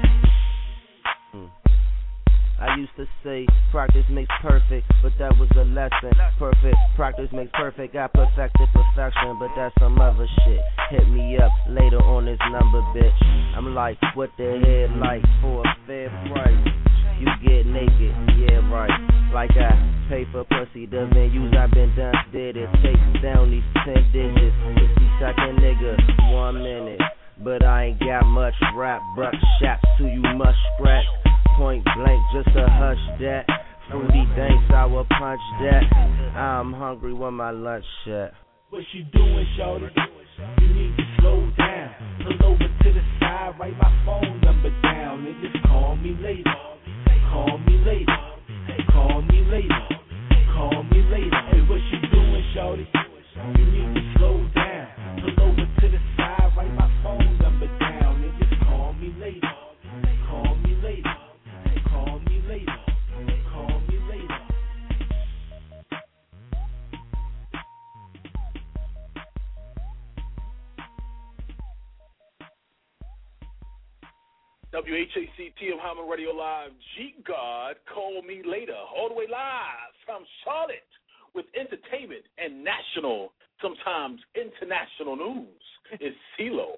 P: I used to say practice makes perfect, but that was a lesson. Perfect practice makes perfect. I perfected perfection, but that's some other shit. Hit me up later on this number, bitch. I'm like, what the head like for a fair price? You get naked, yeah right. Like I pay for pussy, the venues I've been done did it. Takes down these ten digits. fifty second nigga, one minute. But I ain't got much rap, buck shots to you muskrat. Point blank, just a hush that. Fruity dank, sour punch that. I'm hungry when my lunch at.
J: What you doing, shorty? You need to slow down. Pull over to the side, write my phone number down, and just call me later. Call me later. Call me later. Call me later. Hey, what you doing, shorty? You need to slow down. Pull over to the side, write my phone number down, and just call me later. Call me later. Call me later. Call me later.
C: W H A C T M Hyman Radio Live, G God, call me later. All the way live from Charlotte with entertainment and national, sometimes international news. It's CeeLo.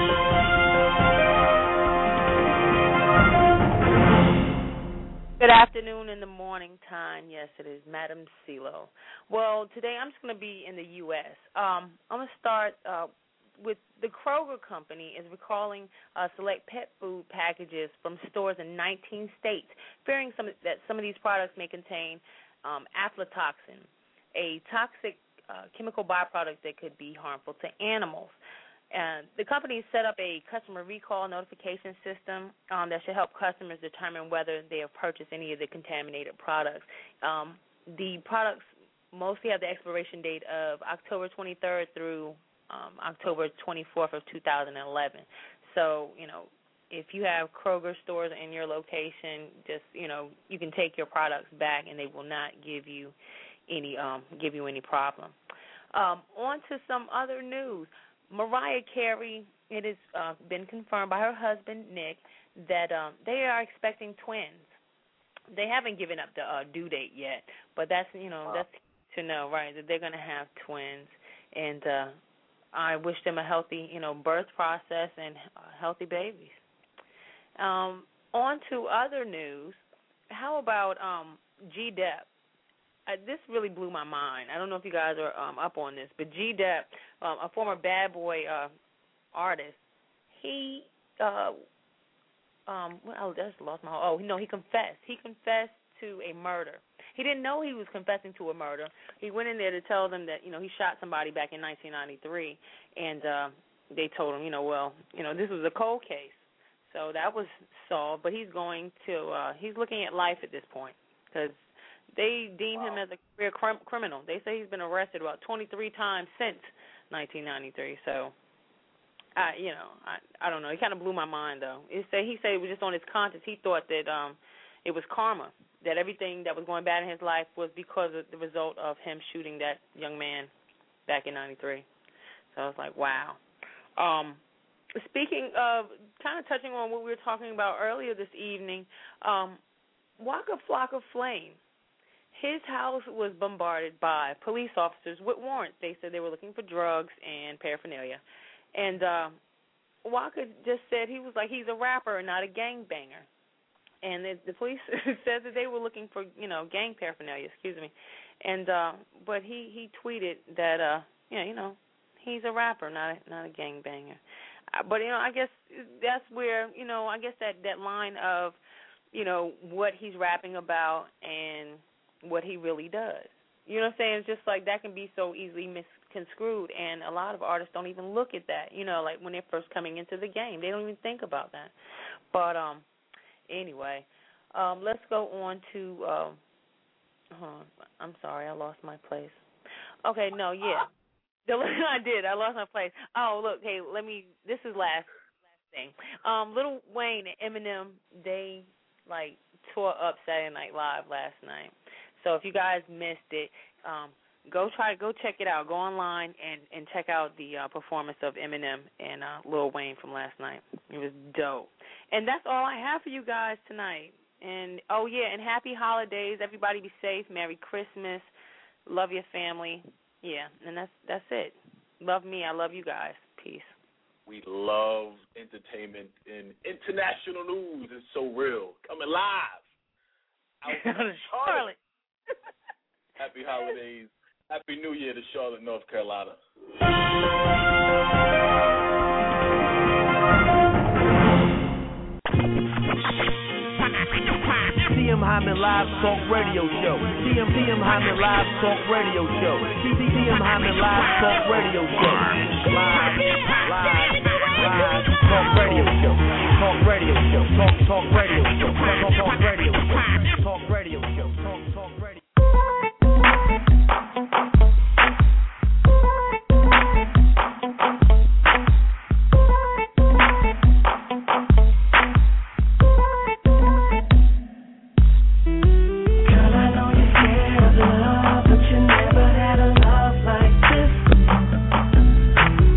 A: Good afternoon. afternoon in the morning time. Yes, it is Madam CeeLo. Well, today I'm just going to be in the U S Um, I'm going to start uh, with the Kroger Company is recalling uh, select pet food packages from stores in nineteen states, fearing some, that some of these products may contain um, aflatoxin, a toxic uh, chemical byproduct that could be harmful to animals. And the company set up a customer recall notification system um, that should help customers determine whether they have purchased any of the contaminated products. Um, the products mostly have the expiration date of October twenty-third through um, October twenty-fourth of two thousand eleven. So, you know, if you have Kroger stores in your location, just, you know, you can take your products back and they will not give you any um, give you any problem. Um, on to some other news. Mariah Carey, it has uh, been confirmed by her husband, Nick, that um, they are expecting twins. They haven't given up the uh, due date yet, but that's, you know, wow. that's to know, right, that they're going to have twins. And uh, I wish them a healthy, you know, birth process and uh, healthy babies. Um, on to other news. How about um, G. Dep? Uh, this really blew my mind. I don't know if you guys are um, up on this, but G. Dep, um, a former Bad Boy uh, artist, he, uh, um, well, I just lost my, oh, no, he confessed. He confessed to a murder. He didn't know he was confessing to a murder. He went in there to tell them that, you know, he shot somebody back in nineteen ninety-three, and uh, they told him, you know, well, you know, this was a cold case. So that was solved, but he's going to, uh, he's looking at life at this point because they deem wow. him as a career crim- criminal. They say he's been arrested about twenty-three times since nineteen ninety-three. So, I, you know, I, I don't know. He kind of blew my mind, though. It say, he said it was just on his conscience. He thought that um, it was karma, that everything that was going bad in his life was because of the result of him shooting that young man back in ninety-three. So I was like, wow. Um, speaking of, kind of touching on what we were talking about earlier this evening, um, Waka Flocka Flame. His house was bombarded by police officers with warrants. They said they were looking for drugs and paraphernalia. And uh, Waka just said he was like, he's a rapper, not a gangbanger. And the, the police said that they were looking for, you know, gang paraphernalia, excuse me. And uh, but he, he tweeted that, uh, yeah, you know, he's a rapper, not a, not a gangbanger. But, you know, I guess that's where, you know, I guess that, that line of, you know, what he's rapping about and what he really does. You know what I'm saying? It's just like that can be so easily misconstrued, and a lot of artists don't even look at that, you know, like when they're first coming into the game. They don't even think about that. But um, anyway, um, let's go on to, um, uh, I'm sorry, I lost my place. Okay, no, yeah. I did. I lost my place. Oh, look, hey, let me, this is last, last thing. Um, Lil Wayne and Eminem, they, like, tore up Saturday Night Live last night. So if you guys missed it, um, go try go check it out. Go online and, and check out the uh, performance of Eminem and uh, Lil Wayne from last night. It was dope. And that's all I have for you guys tonight. And, oh, yeah, and happy holidays. Everybody be safe. Merry Christmas. Love your family. Yeah, and that's that's it. Love me. I love you guys. Peace.
C: We love entertainment and international news. It's so real. Coming live out of Charlotte. Happy holidays. Happy New Year to Charlotte, North Carolina.
B: T M Hyman Live Talk Radio Show. T M T M Hyman Live Talk Radio Show. T M Hyman Live Talk Radio Show. Live, live, live Talk Radio Show. Talk Radio Show. Talk Talk Radio Show. Talk Talk Radio Show. Talk Radio Show. Talk Talk Radio.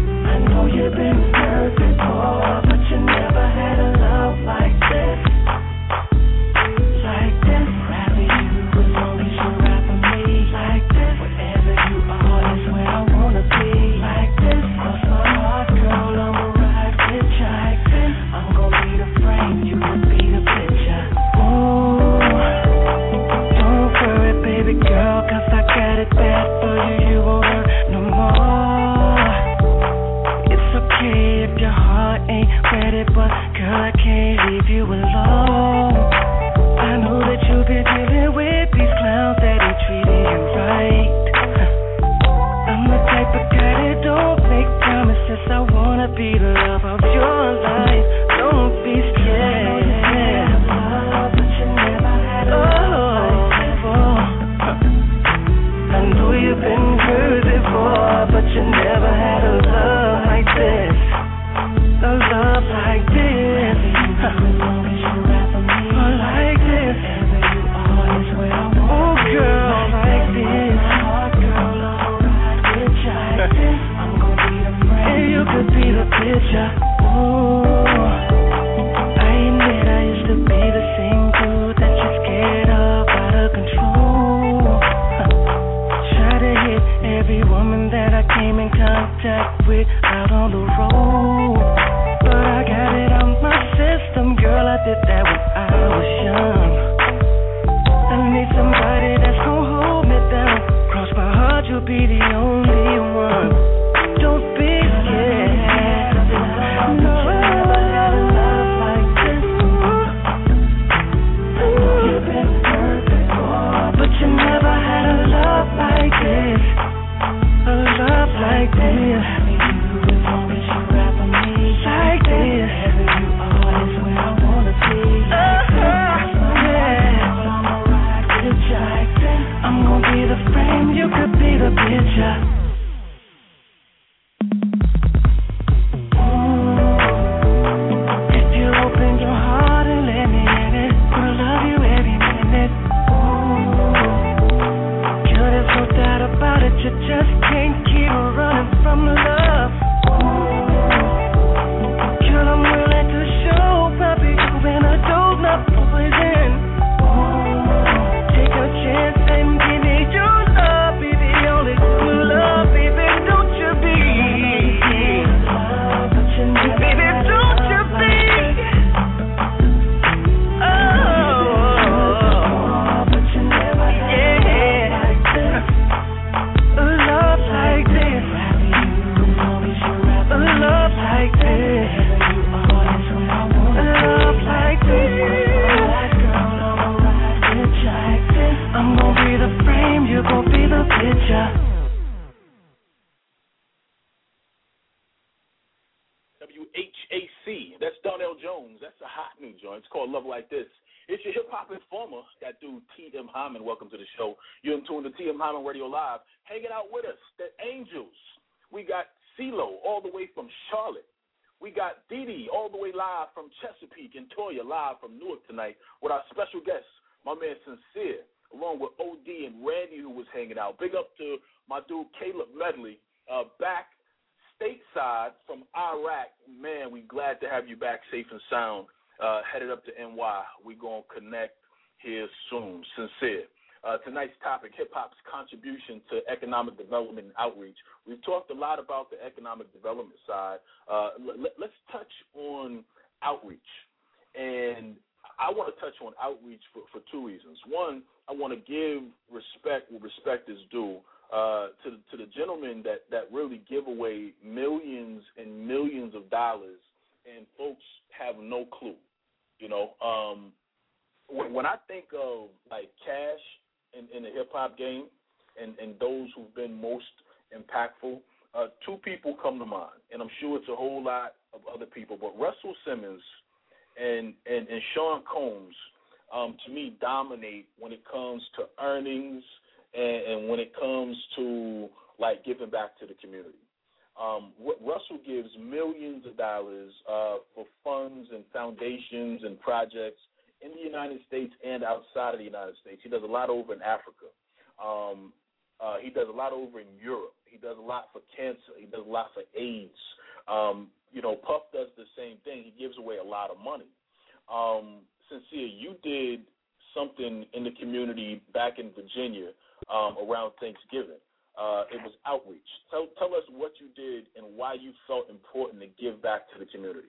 J: Been hurt before, but you never had a love like this.
I: love of your life. Don't be scared. Love, but you never had a love like before. I know you've been hurt before, but you never had a love like this. A love like this. Oh, like this. Oh, girl, like this. And you could be the picture. Ooh, I admit I used to be the same dude that you're scared of, out of control. Try to hit every woman that I came in contact with out on the road, but I got it out my system, girl. I did that when I was young. I need somebody that's gonna hold me down. Cross my heart, you'll be the only one. Don't be scared. No, never had a love like this. You've been hurt before, but you never had a love like this. A love like this. Like this. I'm gonna be the frame, you could be the picture. If you open your heart and let me in it, gonna love you every minute. Girl, there's no doubt about it, you just can't keep running from love. Girl, I'm willing to show, papi, you've been a dope, not poison. Take a chance and give me your love, be the only true love, baby, don't you be. Baby, don't you be. Oh, yeah. A love like this. A love like this. A love like this. I'm gonna be the frame, you gon' be the picture.
C: W H A C, that's Darnell Jones. That's a hot new joint. It's called Love Like This. It's your hip-hop informer, that dude T M. Hyman. Welcome to the show. You're in tune to T M. Hyman Radio Live. Hanging out with us, the Angels. We got CeeLo all the way from Charlotte. We got Dee Dee all the way live from Chesapeake, and Toya live from Newark tonight with our special guest, my man Sincere, along with O D and Randy, who was hanging out. Big up to my dude Caleb Medley, uh, back stateside from Iraq. Man, we glad to have you back safe and sound, uh, headed up to N Y. We going to connect here soon. Sincere. Uh, tonight's topic, hip-hop's contribution to economic development and outreach. We've talked a lot about the economic development side. Uh, let, let's touch on outreach. And I want to touch on outreach for, for two reasons. One, I want to give respect where respect is due uh, to, to the gentlemen that, that really give away millions and millions of dollars, and folks have no clue. You know, um, when, when I think of, like, cash in, in the hip-hop game and, and those who've been most impactful, uh, two people come to mind, and I'm sure it's a whole lot of other people, but Russell Simmons and, and, and Sean Combs, um, to me, dominate when it comes to earnings and, and when it comes to, like, giving back to the community. Um, Russell gives millions of dollars uh, for funds and foundations and projects in the United States and outside of the United States. He does a lot over in Africa. Um, uh, he does a lot over in Europe. He does a lot for cancer. He does a lot for AIDS. Um, you know, Puff does the same thing. He gives away a lot of money. Um, Sincere, you did something in the community back in Virginia um, around Thanksgiving. Uh, it was outreach. Tell, tell us what you did and why you felt important to give back to the community.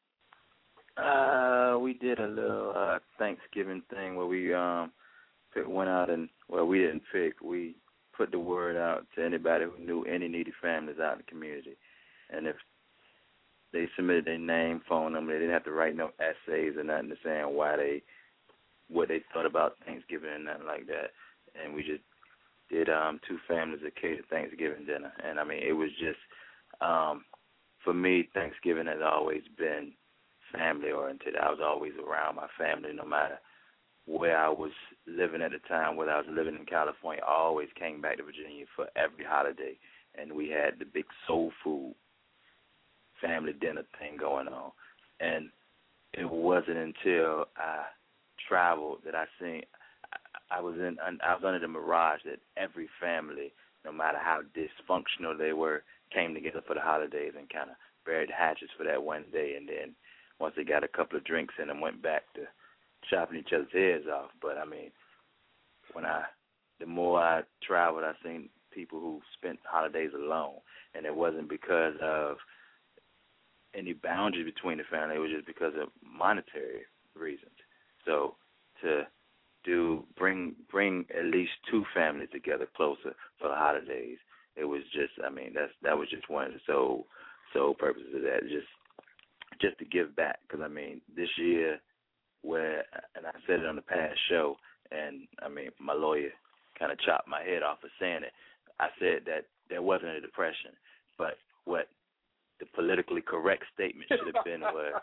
L: Uh, we did a little uh, Thanksgiving thing where we um went out and, well, we didn't pick. We put the word out to anybody who knew any needy families out in the community. And if they submitted their name, phone number, they didn't have to write no essays or nothing to saying why they, what they thought about Thanksgiving and nothing like that. And we just did um two families that catered Thanksgiving dinner. And, I mean, it was just um for me, Thanksgiving has always been family oriented. I was always around my family, no matter where I was living at the time. Whether I was living in California, I always came back to Virginia for every holiday, and we had the big soul food family dinner thing going on. And it wasn't until I traveled that I seen I, I was in I was under the mirage that every family, no matter how dysfunctional they were, came together for the holidays and kind of buried the hatches for that one day. And then once they got a couple of drinks in them, went back to chopping each other's heads off. But I mean, when I the more I traveled, I seen people who spent holidays alone, and it wasn't because of any boundary between the family. It was just because of monetary reasons. So to do bring bring at least two families together closer for the holidays, it was just I mean that's that was just one of the sole sole purposes of that, just just to give back. Because I mean this year, where and I said it on the past show, and I mean my lawyer kind of chopped my head off for saying it. I said that there wasn't a depression, but what the politically correct statement should have been was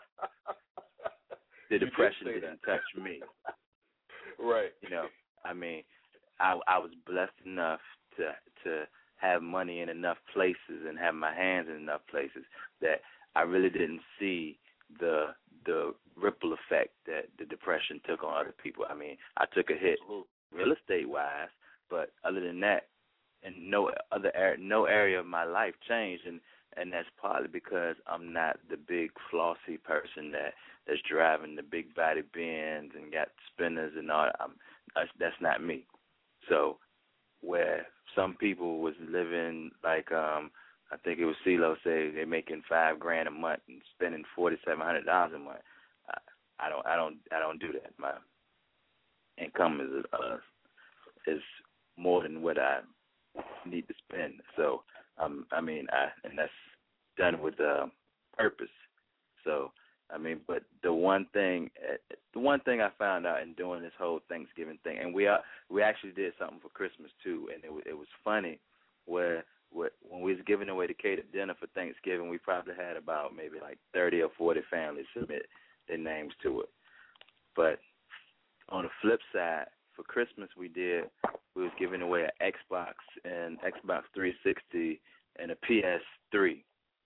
L: the depression did didn't touch me.
C: Right.
L: You know, I mean, I I was blessed enough to to have money in enough places and have my hands in enough places that I really didn't see the the ripple effect that the depression took on other people. I mean, I took a hit real estate wise, but other than that, and no other area, no area of my life changed, and and that's partly because I'm not the big flossy person that that's driving the big body Benz and got spinners and all. I'm, that's, that's not me. So where some people was living like um I think it was CeeLo say they're making five grand a month and spending forty seven hundred dollars a month. I, I don't I don't I don't do that. My income is uh, is more than what I need to spend. So um I mean I and that's done with uh, purpose. So I mean, but the one thing the one thing I found out in doing this whole Thanksgiving thing, and we are we actually did something for Christmas too, and it it was funny where. When we was giving away the catered dinner for Thanksgiving, we probably had about maybe like thirty or forty families submit their names to it. But on the flip side, for Christmas we did, we was giving away an Xbox and Xbox three sixty and a P S three.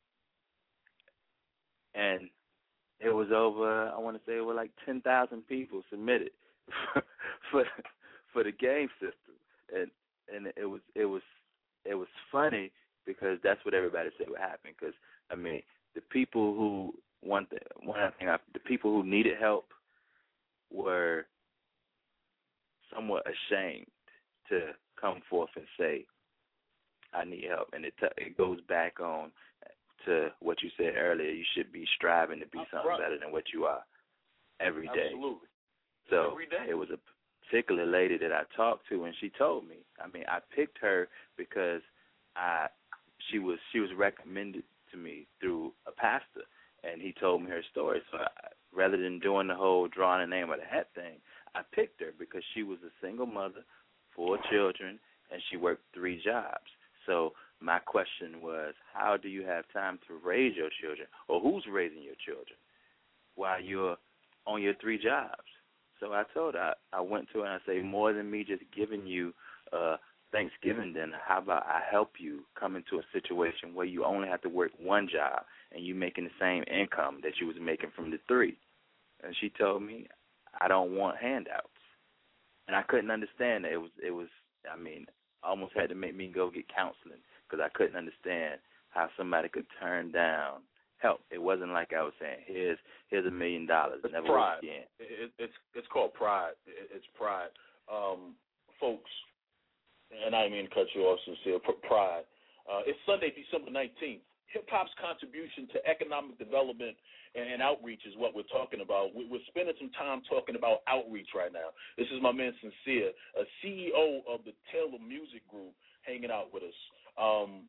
L: And it was over, I want to say it was like ten thousand people submitted for for the game system. And and it was it was It was funny because that's what everybody said would happen. Because I mean, the people who one thing, one thing, I, the people who needed help were somewhat ashamed to come forth and say, "I need help," and it t- it goes back on to what you said earlier. You should be striving to be
C: That's
L: something
C: right.
L: better than what you are every day.
C: Absolutely.
L: So
C: every day.
L: it was a particular lady that I talked to, and she told me. I mean, I picked her because I she was she was recommended to me through a pastor, and he told me her story. So I, rather than doing the whole drawing the name of the hat thing, I picked her because she was a single mother, four children, and she worked three jobs. So my question was, how do you have time to raise your children, or who's raising your children while you're on your three jobs? So I told her, I, I went to her and I say, more than me just giving you uh, Thanksgiving dinner, how about I help you come into a situation where you only have to work one job and you making the same income that you was making from the three. And she told me, I don't want handouts. And I couldn't understand that. It was, it was. I mean, almost had to make me go get counseling because I couldn't understand how somebody could turn down help. It wasn't like I was saying, here's here's a million dollars.
C: It's
L: Never
C: pride.
L: again.
C: It, it's it's called pride. It, it's pride, um, folks. And I didn't mean to cut you off, Sincere. Pride. Uh, it's Sunday, December nineteenth. Hip hop's contribution to economic development and, and outreach is what we're talking about. We, we're spending some time talking about outreach right now. This is my man Sincere, a C E O of the Taylor Music Group, hanging out with us. Um,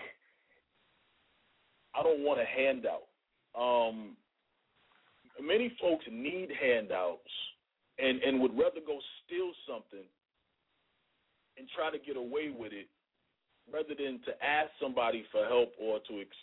C: I don't want a handout. Um, many folks need handouts and, and would rather go steal something and try to get away with it rather than to ask somebody for help or to accept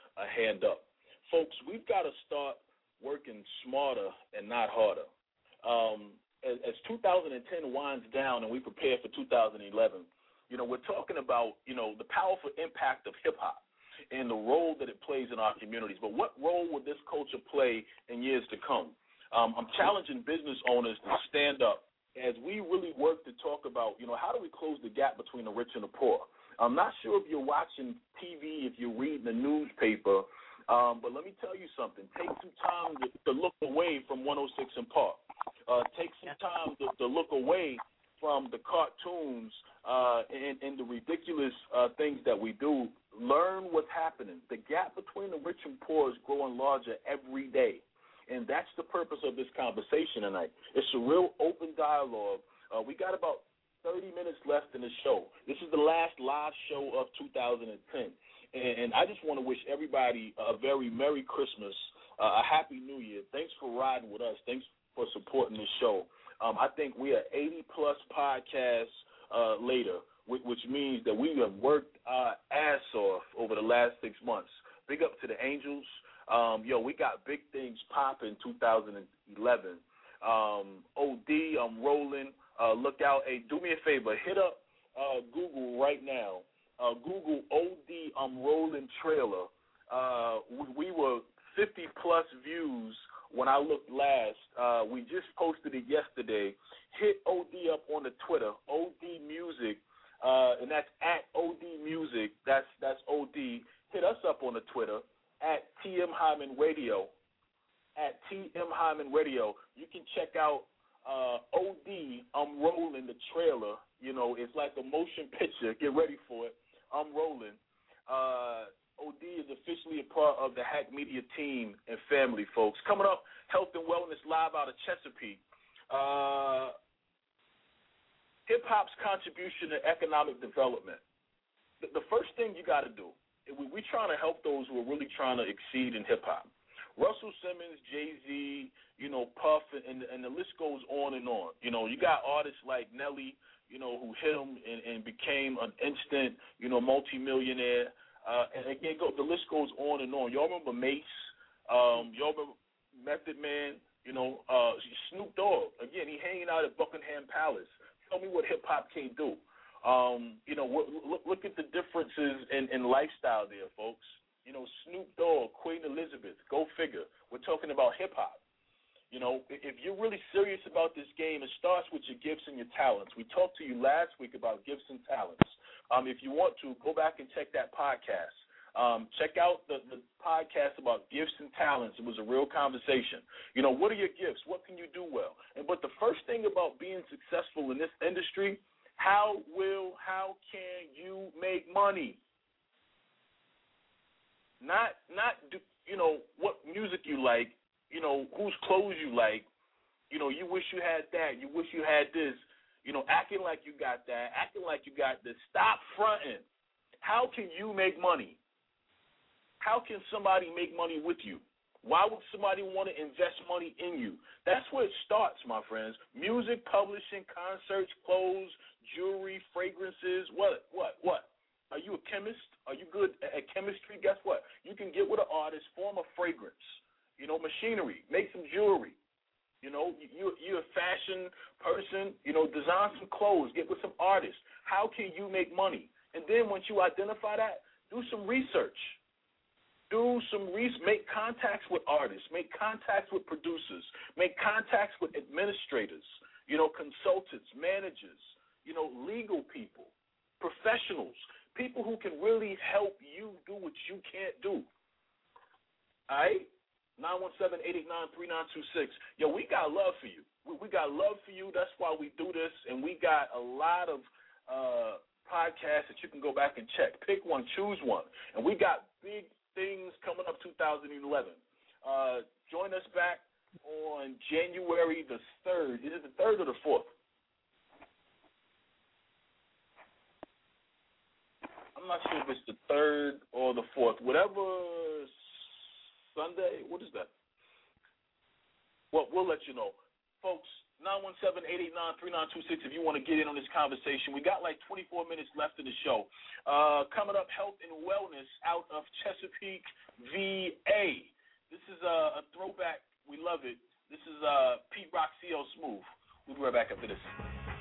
C: a hand up. Folks, we've got to start working smarter and not harder. Um, as, as two thousand ten winds down and we prepare for two thousand eleven, you know, we're talking about, you know, the powerful impact of hip-hop and the role that it plays in our communities. But what role will this culture play in years to come? Um, I'm challenging business owners to stand up as we really work to talk about, you know, how do we close the gap between the rich and the poor? I'm not sure if you're watching T V, if you're reading the newspaper, um, but let me tell you something. Take some time to, to look away from one oh six and Park. Uh, take some time to, to look away from the cartoons uh, and, and the ridiculous uh, things that we do. Learn what's happening. The gap between the rich and poor is growing larger every day. And that's the purpose of this conversation tonight. It's a real open dialogue. Uh, we got about thirty minutes left in the show. This is the last live show of two thousand ten. And, and I just want to wish everybody a very Merry Christmas, uh, a Happy New Year. Thanks for riding with us. Thanks for supporting this show. Um, I think we are eighty-plus podcasts uh, later, which, which means that we have worked our ass off over the last six months. Big up to the Angels. Um, yo, we got big things popping in two thousand eleven. Um, O D, I'm rolling. Uh, look out. Hey, do me a favor. Hit up uh, Google right now. Uh, Google O D, I'm rolling trailer. Uh, we, we were fifty-plus views when I looked last. Uh, we just posted it yesterday. Hit O D up on the Twitter, O D Music, uh, and that's at O D Music. That's, that's O D. Hit us up on the Twitter. At T M Hyman Radio, at T M Hyman Radio, you can check out uh, O D, I'm Rolling, the trailer. You know, it's like a motion picture. Get ready for it. I'm Rolling. Uh, O D is officially a part of the Hack Media team and family, folks. Coming up, Health and Wellness Live out of Chesapeake. Uh, hip-hop's contribution to economic development. The, the first thing you got to do, we're trying to help those who are really trying to exceed in hip-hop. Russell Simmons, Jay-Z, you know, Puff, and, and the list goes on and on. You know, you got artists like Nelly, you know, who hit him and, and became an instant, you know, multimillionaire. Uh, and again, go, the list goes on and on. Y'all remember Mace? Um, y'all remember Method Man? You know, uh, Snoop Dogg. Again, he hanging out at Buckingham Palace. Tell me what hip-hop can't do. Um, you know, look, look at the differences in, in lifestyle there, folks. You know, Snoop Dogg, Queen Elizabeth, go figure. We're talking about hip-hop. You know, if you're really serious about this game, it starts with your gifts and your talents. We talked to you last week about gifts and talents. Um, if you want to, go back and check that podcast. Um, check out the, the podcast about gifts and talents. It was a real conversation. You know, what are your gifts? What can you do well? And but the first thing about being successful in this industry, How will, how can you make money? Not, not do, you know, what music you like, you know, whose clothes you like, you know, you wish you had that, you wish you had this, you know, acting like you got that, acting like you got this. Stop fronting. How can you make money? How can somebody make money with you? Why would somebody want to invest money in you? That's where it starts, my friends. Music, publishing, concerts, clothes, jewelry, fragrances. What? What? What? Are you a chemist? Are you good at chemistry? Guess what? You can get with an artist, form a fragrance. You know, machinery, make some jewelry. You know, you, you're a fashion person. You know, design some clothes. Get with some artists. How can you make money? And then once you identify that, do some research. Do some research, make contacts with artists, make contacts with producers, make contacts with administrators, you know, consultants, managers, you know, legal people, professionals, people who can really help you do what you can't do. All right? nine one seven, eight eight nine, three nine two six. Yo, we got love for you. We, we got love for you. That's why we do this, and we got a lot of uh, podcasts that you can go back and check. Pick one, choose one. And we got big things coming up two thousand eleven. Uh, join us back on January the third. Is it the third or the fourth? I'm not sure if it's the third or the fourth. Whatever Sunday, what is that? Well, we'll let you know. folks, nine one seven, eight eight nine, three nine two six if you want to get in on this conversation. We got like twenty-four minutes left of the show. Uh, coming up, health and wellness out of Chesapeake, V A. This is a, a throwback. We love it. This is uh, Pete Rock, C L Smooth. We'll be right back after this.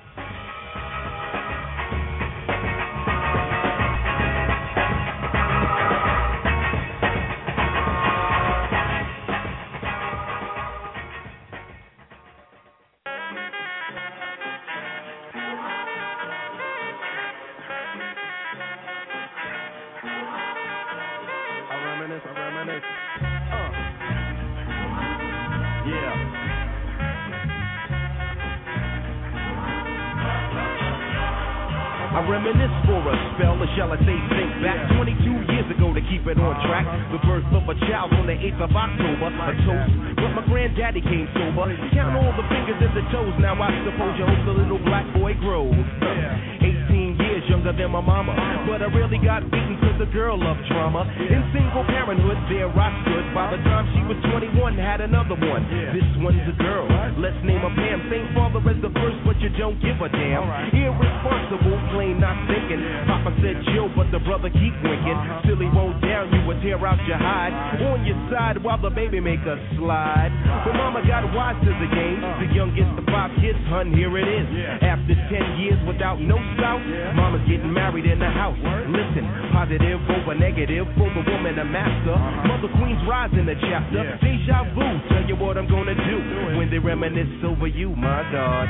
B: I reminisce for a spell, or shall I say think back twenty-two years ago to keep it on track. The birth of a child on the eighth of October, a toast, but my granddaddy came sober. Count all the fingers and the toes, now I suppose you hope the little black boy grows. eighteen years younger than my mama, but I really got beaten cause the girl loved drama. In single parenthood, there I stood. By the time she was twenty-one, had another one. This one's a girl, let's name her Pam. Same father as the first, but you don't give a damn. Irresponsible, plain not thinking. Papa said chill, but the brother keep winking. Still he won't down you, would tear out your hide. On your side while the baby make a slide. But mama got wise to the game. The youngest of five kids, hun, here it is. After ten years without no spouse, mama's getting married in the house. Listen, positive over negative, for the woman a master. Mother Queen's rise in the chapter. Deja vu, tell you what I'm gonna do when they reminisce over you, my God.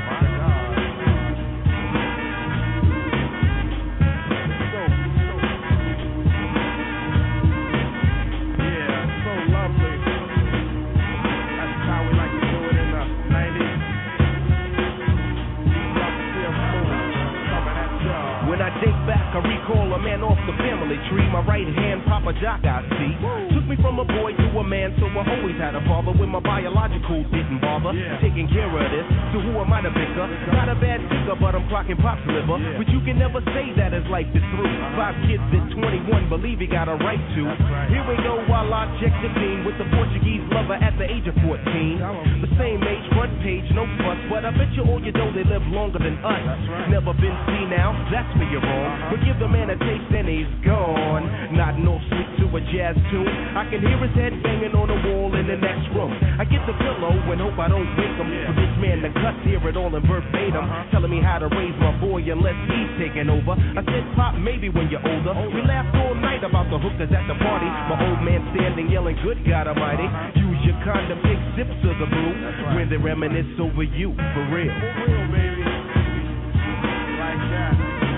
B: I recall a man off the family tree. My right hand, Papa Jock, I see. Took me from a boy to a man, so I always had a father. When my biological didn't bother taking care of this. So who am I to bicker? Not a bad ticker, but I'm clocking Pop's liver. But you can never say that his life is through. Five kids at twenty-one, believe he got a right to. Here we go while I check the team with the Portuguese lover at the age of fourteen. The same age, front page, no fuss. But I bet you all you know they live longer than us. Never been seen now, that's where you're wrong. But give the man a taste and he's gone. Nodding off sweet to a jazz tune. I can hear his head banging on the wall in the next room. I get the pillow and hope I don't wake him. For this man the cuts, hear it all in verbatim. Telling me how to raise my boy unless he's taking over. I said, Pop, maybe when you're older. We laughed all night about the hookers at the party. My old man standing yelling, good God Almighty. Use your condom, take sips of the brew. When they reminisce over you, for real. For real, baby. Like that.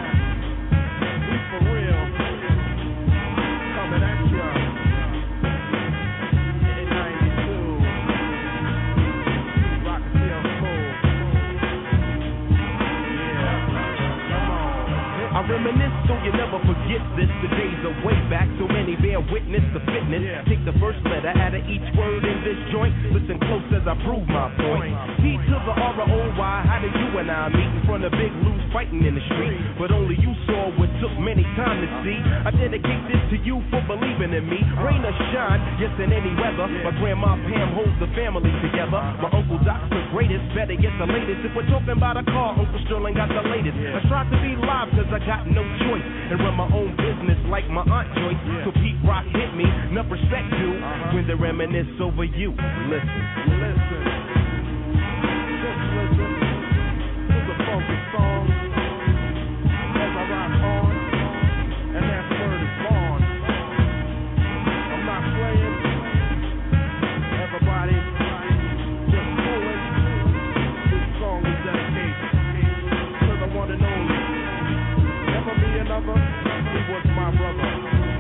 B: I reminisce so you never forget this. The days are way back, so many bear witness the fitness. Take the first letter out of each word in this joint. Listen close as I prove my point. P to the R O Y, how did you and I meet in front of Big Lou's fighting in the street? But only you saw what took many time to see. I dedicate this to you for believing in me. Rain or shine, yes in any weather. My grandma Pam holds the family together. My Uncle Doc's the greatest, better get the latest. If we're talking about a car, Uncle Sterling got the latest. I tried to be live cause I got no choice and run my own business like my Aunt Joyce. Yeah. So Pete Rock hit me, enough respect due uh-huh. when they reminisce over you. Listen, listen, just listen to the funky song as I rock on, and that word is born. I'm not playing, everybody just pull it. This song is dedicated to the one and only. Never be another, he was my brother.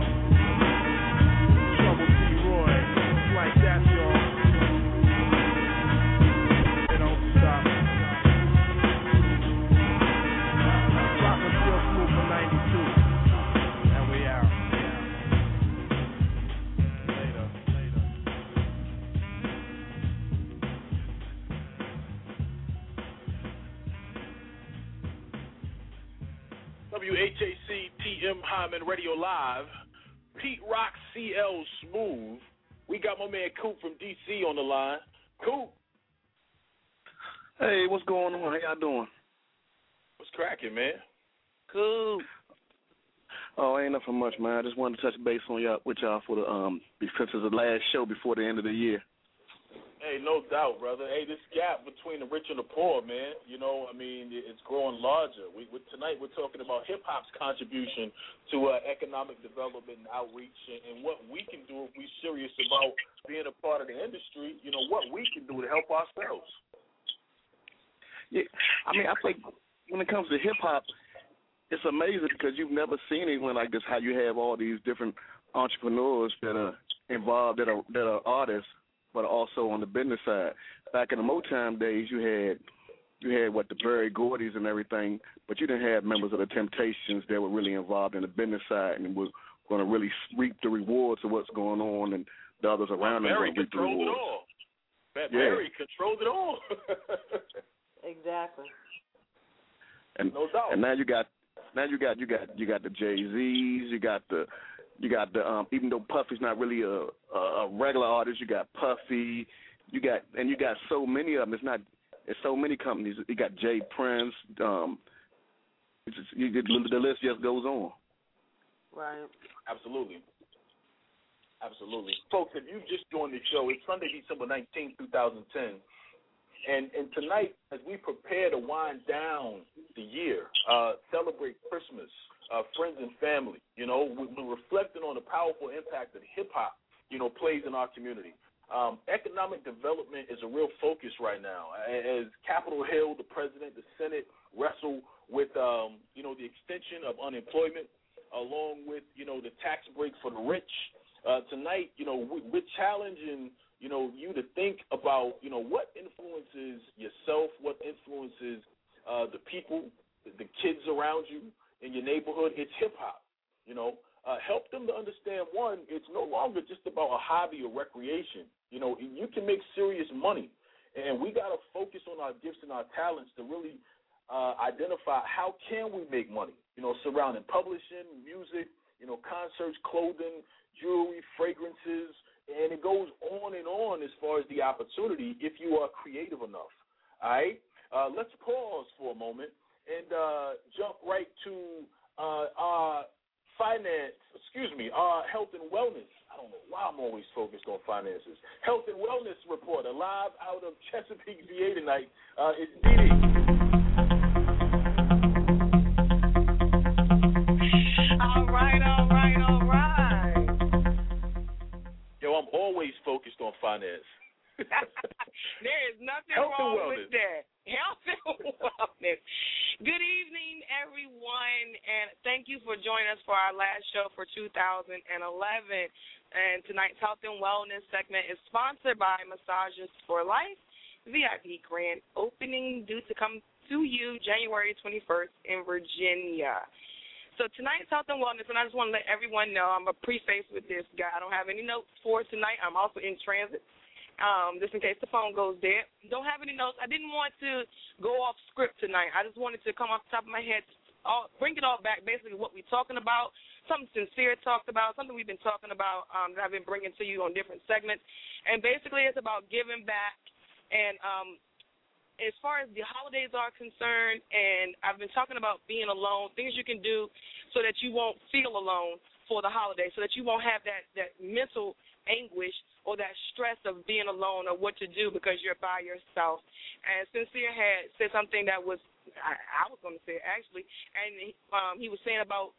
B: Trouble T. Roy, like that, y'all. They don't stop. Rock and Still Smooth for ninety-two. And we out. Later, later.
C: W H A C T M Hyman Radio Live. Pete Rock, C L Smooth. We got my man Coop from D C on the line. Coop.
S: Hey, what's going on? How y'all doing?
C: What's cracking, man?
S: Cool. Oh, ain't nothing much, man. I just wanted to touch base on y'all with y'all for the um since it's the last show before the end of the year.
C: Hey, no doubt, brother. Hey, this gap between the rich and the poor, man, you know, I mean, it's growing larger. We, we Tonight we're talking about hip-hop's contribution to uh, economic development and outreach and, and what we can do if we're serious about being a part of the industry, you know, what we can do to help ourselves.
S: Yeah, I mean, I think when it comes to hip-hop, it's amazing because you've never seen anyone like this, how you have all these different entrepreneurs that are involved, that are, that are artists, but also on the business side. Back in the Motown days, you had you had what the Berry Gordy's and everything, but you didn't have members of the Temptations that were really involved in the business side and were going to really reap the rewards of what's going on, and the others around them
C: Barry
S: going to reap the
C: controlled
S: rewards.
C: it all. That
S: Yeah.
C: Barry controlled it all.
A: Exactly.
S: And,
C: no doubt.
S: And now you got now you got you got you got the Jay-Z's, you got the You got the um, even though Puffy's not really a, a regular artist, you got Puffy, you got and you got so many of them. It's not it's so many companies. You got Jay Prince. Um, it's just, you, the list just goes on.
A: Right.
C: Absolutely. Absolutely, folks. If you just joined the show, it's Sunday, December nineteenth, two thousand ten, and and tonight as we prepare to wind down the year, uh, celebrate Christmas. Uh, friends and family, you know, we, we're reflecting on the powerful impact that hip-hop, you know, plays in our community. Um, economic development is a real focus right now. As Capitol Hill, the president, the Senate wrestle with, um, you know, the extension of unemployment along with, you know, the tax break for the rich. Uh, tonight, you know, we, we're challenging, you know, you to think about, you know, what influences yourself, what influences uh, the people, the, the kids around you, in your neighborhood. It's hip-hop, you know. Uh, help them to understand, one, it's no longer just about a hobby or recreation. You know, you can make serious money, and we got to focus on our gifts and our talents to really uh, identify how can we make money, you know, surrounding publishing, music, you know, concerts, clothing, jewelry, fragrances, and it goes on and on as far as the opportunity if you are creative enough, all right? Uh, let's pause for a moment and uh, jump right to uh, our finance, excuse me, our health and wellness. I don't know why I'm always focused on finances. Health and wellness reporter live out of Chesapeake, V A tonight. Uh, it's Dee Dee.
E: All right, all right, all right.
C: Yo, I'm always focused on finance.
E: There is nothing
C: Health and
E: wrong
C: wellness.
E: with that. Health and wellness. Good evening, everyone, and thank you for joining us for our last show for two thousand eleven. And tonight's Health and Wellness segment is sponsored by Massages for Life, V I P grand opening due to come to you January twenty-first in Virginia. So tonight's Health and Wellness, and I just want to let everyone know, I'm a preface with this guy. I don't have any notes for tonight. I'm also in transit. Um, just in case the phone goes dead. Don't have any notes. I didn't want to go off script tonight. I just wanted to come off the top of my head, all, bring it all back, basically what we're talking about, something Sincere talked about, something we've been talking about um, that I've been bringing to you on different segments. And basically it's about giving back. And um, as far as the holidays are concerned, and I've been talking about being alone, things you can do so that you won't feel alone for the holidays, so that you won't have that, that mental anguish or that stress of being alone or what to do because you're by yourself. And Sincere had said something that was, I, I was going to say it actually, and um, he was saying about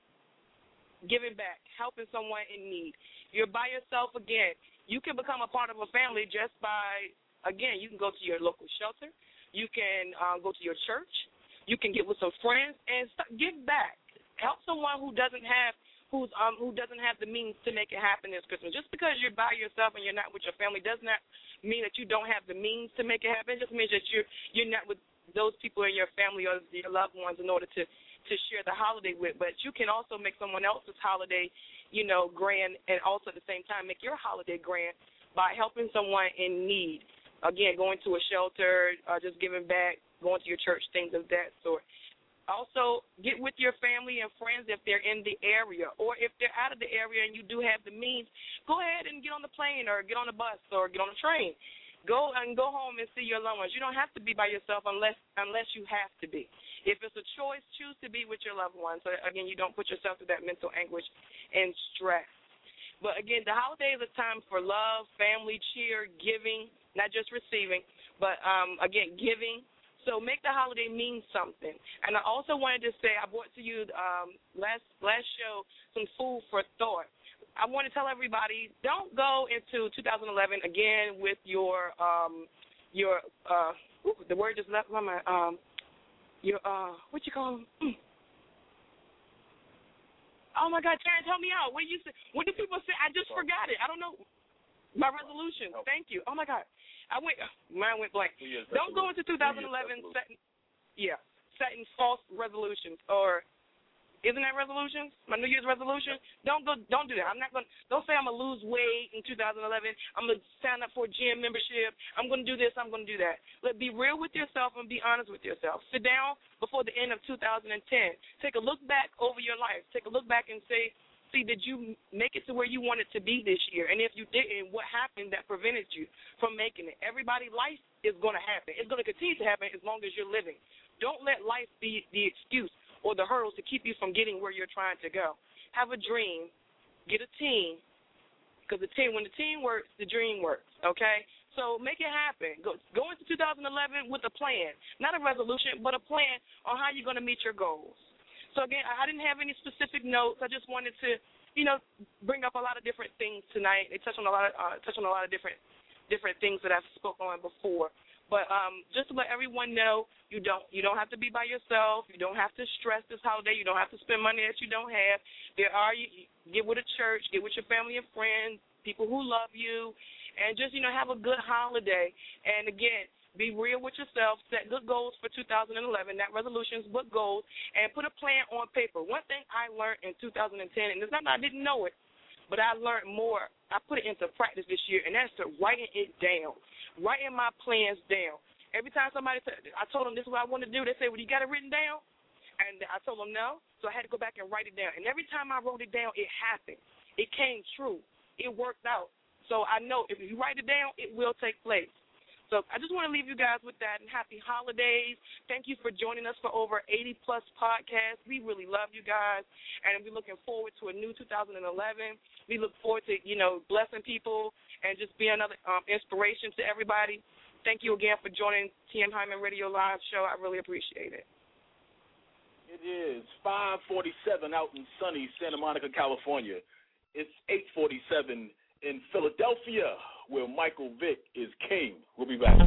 E: giving back, helping someone in need. You're by yourself again. You can become a part of a family just by, again, you can go to your local shelter. You can um, go to your church. You can get with some friends and st- give back. Help someone who doesn't have who's um who doesn't have the means to make it happen this Christmas. Just because you're by yourself and you're not with your family does not mean that you don't have the means to make it happen. It just means that you're you're not with those people in your family or your loved ones in order to, to share the holiday with. But you can also make someone else's holiday, you know, grand, and also at the same time make your holiday grand by helping someone in need. Again, going to a shelter, uh, just giving back, going to your church, things of that sort. Also, get with your family and friends if they're in the area, or if they're out of the area and you do have the means, go ahead and get on the plane or get on the bus or get on the train Go and go home and see your loved ones. You don't have to be by yourself unless unless you have to be. If it's a choice, choose to be with your loved ones. So, again, you don't put yourself through that mental anguish and stress. But, again, the holiday is a time for love, family, cheer, giving, not just receiving, but, um, again, giving. So make the holiday mean something. And I also wanted to say, I brought to you um, last last show some food for thought. I want to tell everybody, don't go into two thousand eleven again with your um your uh ooh, the word just left my mind um your uh what you call them? Mm. Oh my God, Terrence, help me out. What do you say? What do people say? I just forgot it. I don't know. My resolution. Thank you. Oh my God, I went. Mine went blank. Don't go into two thousand eleven setting yeah setting false resolutions or. Isn't that resolutions? My New Year's resolution? Don't go. Don't do that. I'm not going. Don't say I'm gonna lose weight in two thousand eleven. I'm gonna sign up for a gym membership. I'm gonna do this. I'm gonna do that. Let be real with yourself and be honest with yourself. Sit down before the end of two thousand ten. Take a look back over your life. Take a look back and say, see, did you make it to where you wanted to be this year? And if you didn't, what happened that prevented you from making it? Everybody's life is gonna happen. It's gonna continue to happen as long as you're living. Don't let life be the excuse or the hurdles to keep you from getting where you're trying to go. Have a dream. Get a team. Because the team, when the team works, the dream works, okay? So make it happen. Go, go into two thousand eleven with a plan. Not a resolution, but a plan on how you're going to meet your goals. So, again, I didn't have any specific notes. I just wanted to, you know, bring up a lot of different things tonight. They touch on a lot of, uh, touch on a lot of different different things that I've spoken on before. But um, just to let everyone know, you don't you don't have to be by yourself. You don't have to stress this holiday. You don't have to spend money that you don't have. There are you, you get with a church, get with your family and friends, people who love you, and just you know have a good holiday. And again, be real with yourself. Set good goals for two thousand eleven. Not resolutions, but goals, and put a plan on paper. One thing I learned in two thousand ten, and it's not that I didn't know it, but I learned more. I put it into practice this year, and that's to writing it down. Writing my plans down. Every time somebody said, I told them this is what I want to do, they say, well, you got it written down? And I told them no, so I had to go back and write it down. And every time I wrote it down, it happened. It came true. It worked out. So I know if you write it down, it will take place. So I just want to leave you guys with that, and happy holidays. Thank you for joining us for over eighty-plus podcasts. We really love you guys, and we're looking forward to a new two thousand eleven. We look forward to, you know, blessing people and just being another um, inspiration to everybody. Thank you again for joining T M Hyman Radio Live Show. I really appreciate it.
C: It is five forty-seven out in sunny Santa Monica, California. It's eight forty-seven in Philadelphia, where Michael Vick is king. We'll be back.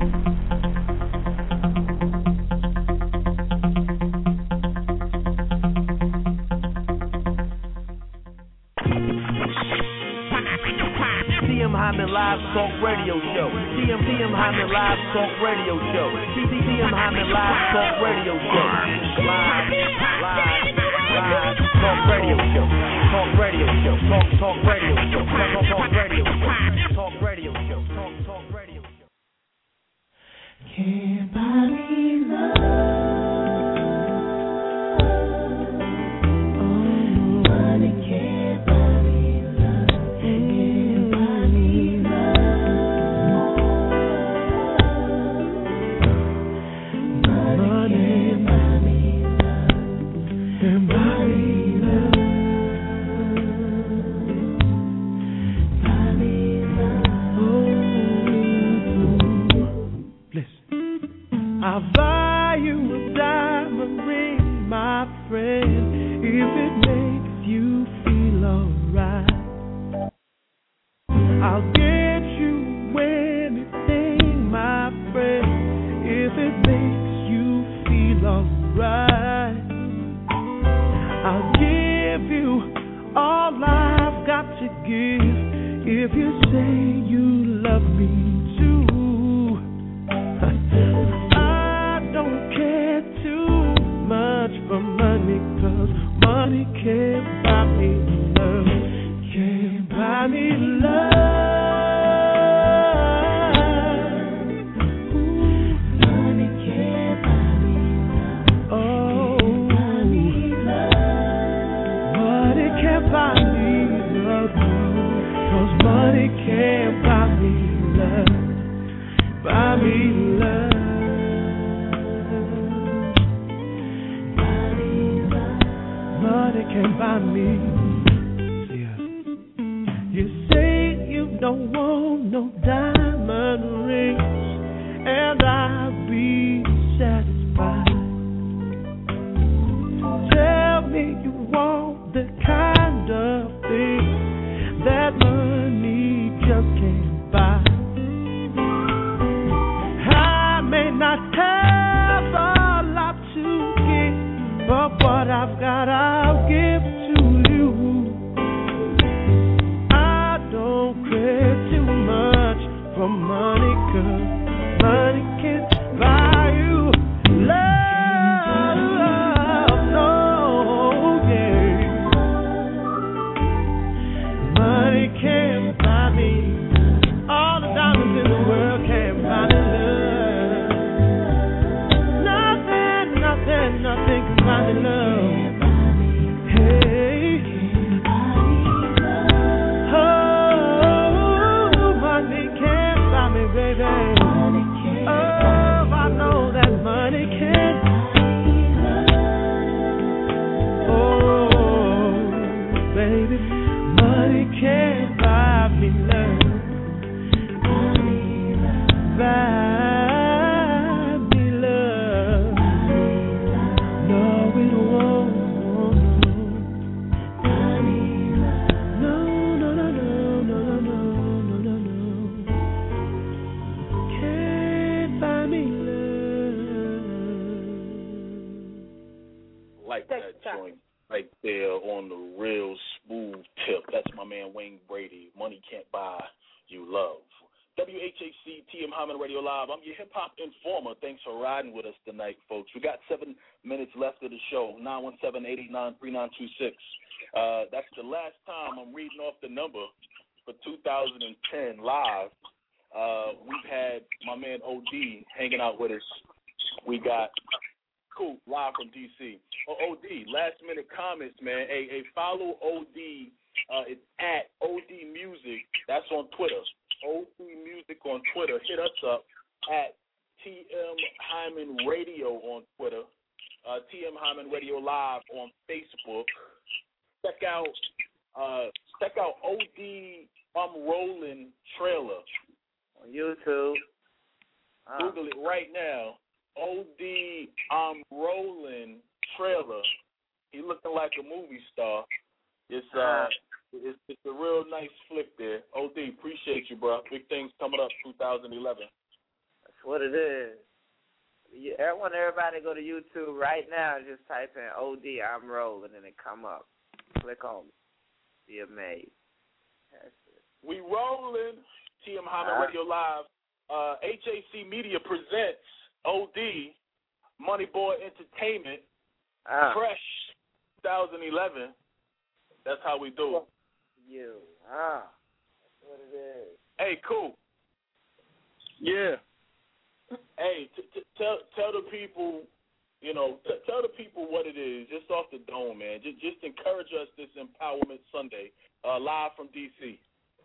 B: T M Hyman Live Talk Radio Show. T M T M Hyman Live Talk Radio Show. T T M Hyman Live Talk Radio Show. Live, live, live Talk Radio Show. Talk Radio Show. Talk Talk Radio Show. Talk Talk Radio Show. Talk Radio Show. Talk Talk Radio Show.
J: Can't buy me love.
I: I'll buy you a diamond ring, my friend, if it makes you feel alright. I'll get you anything, my friend, if it makes you feel alright. I'll give you all I've got to give if you say you love me too. For money, cause money can't buy me love, can't buy me love. Ooh, money can't buy me love. Oh, can't buy me love. Money can't buy me love, cause money can't buy me love. have a lot to give, but what I've got I'll give to you. I don't care too much for money, 'cause money can't buy you love, no, yeah. Money can't buy me. All the diamonds in the world can't buy me love. Nothing, nothing, nothing can buy me love. Hey. Oh, money can't buy me, baby. Oh, I know that money can't. Oh, baby, money can't buy me love. Buy me love. No, it won't. No, no, no, no, no, no, no, no, no. Can't buy me love.
C: Like that joint right there on the real smooth tip. That's my man Wayne Brady. Money can't buy you love. W H A C T M Hyman Radio Live. I'm your hip-hop informer. Thanks for riding with us tonight, folks. We got seven minutes left of the show, nine one seven, eight eight nine, three nine two six. Uh, that's the last time I'm reading off the number for two thousand ten live. Uh, we've had my man O D hanging out with us. We got Cool live from D C. Oh, O D, last-minute comments, man. Hey, hey, follow O D. Uh, it's at O D Music. That's on Twitter. O D Music on Twitter. Hit us up at T M Hyman Radio on Twitter. Uh, T M Hyman Radio Live on Facebook. Check out uh, check out O D I'm Rolling trailer
Q: on YouTube. Uh.
C: Google it right now. O D I'm Rolling trailer. He looking like a movie star. It's uh. It's, it's a real nice flick there. O D, appreciate you, bro. Big things coming up two thousand eleven.
Q: That's what it is. I want everybody to go to YouTube right now and just type in O D I'm Rolling and it come up. Click on it. Be amazed. That's it.
C: We rolling. T M Hyman uh, Radio Live. Uh, H A C Media presents O D Money Boy Entertainment. Uh, Fresh twenty eleven. That's how we do it.
Q: You. Ah. That's what it is.
C: Hey, cool.
S: Yeah.
C: Hey, t- t- tell tell the people, you know, t- tell the people what it is, just off the dome, man. Just, just encourage us this Empowerment Sunday, uh, live from D C.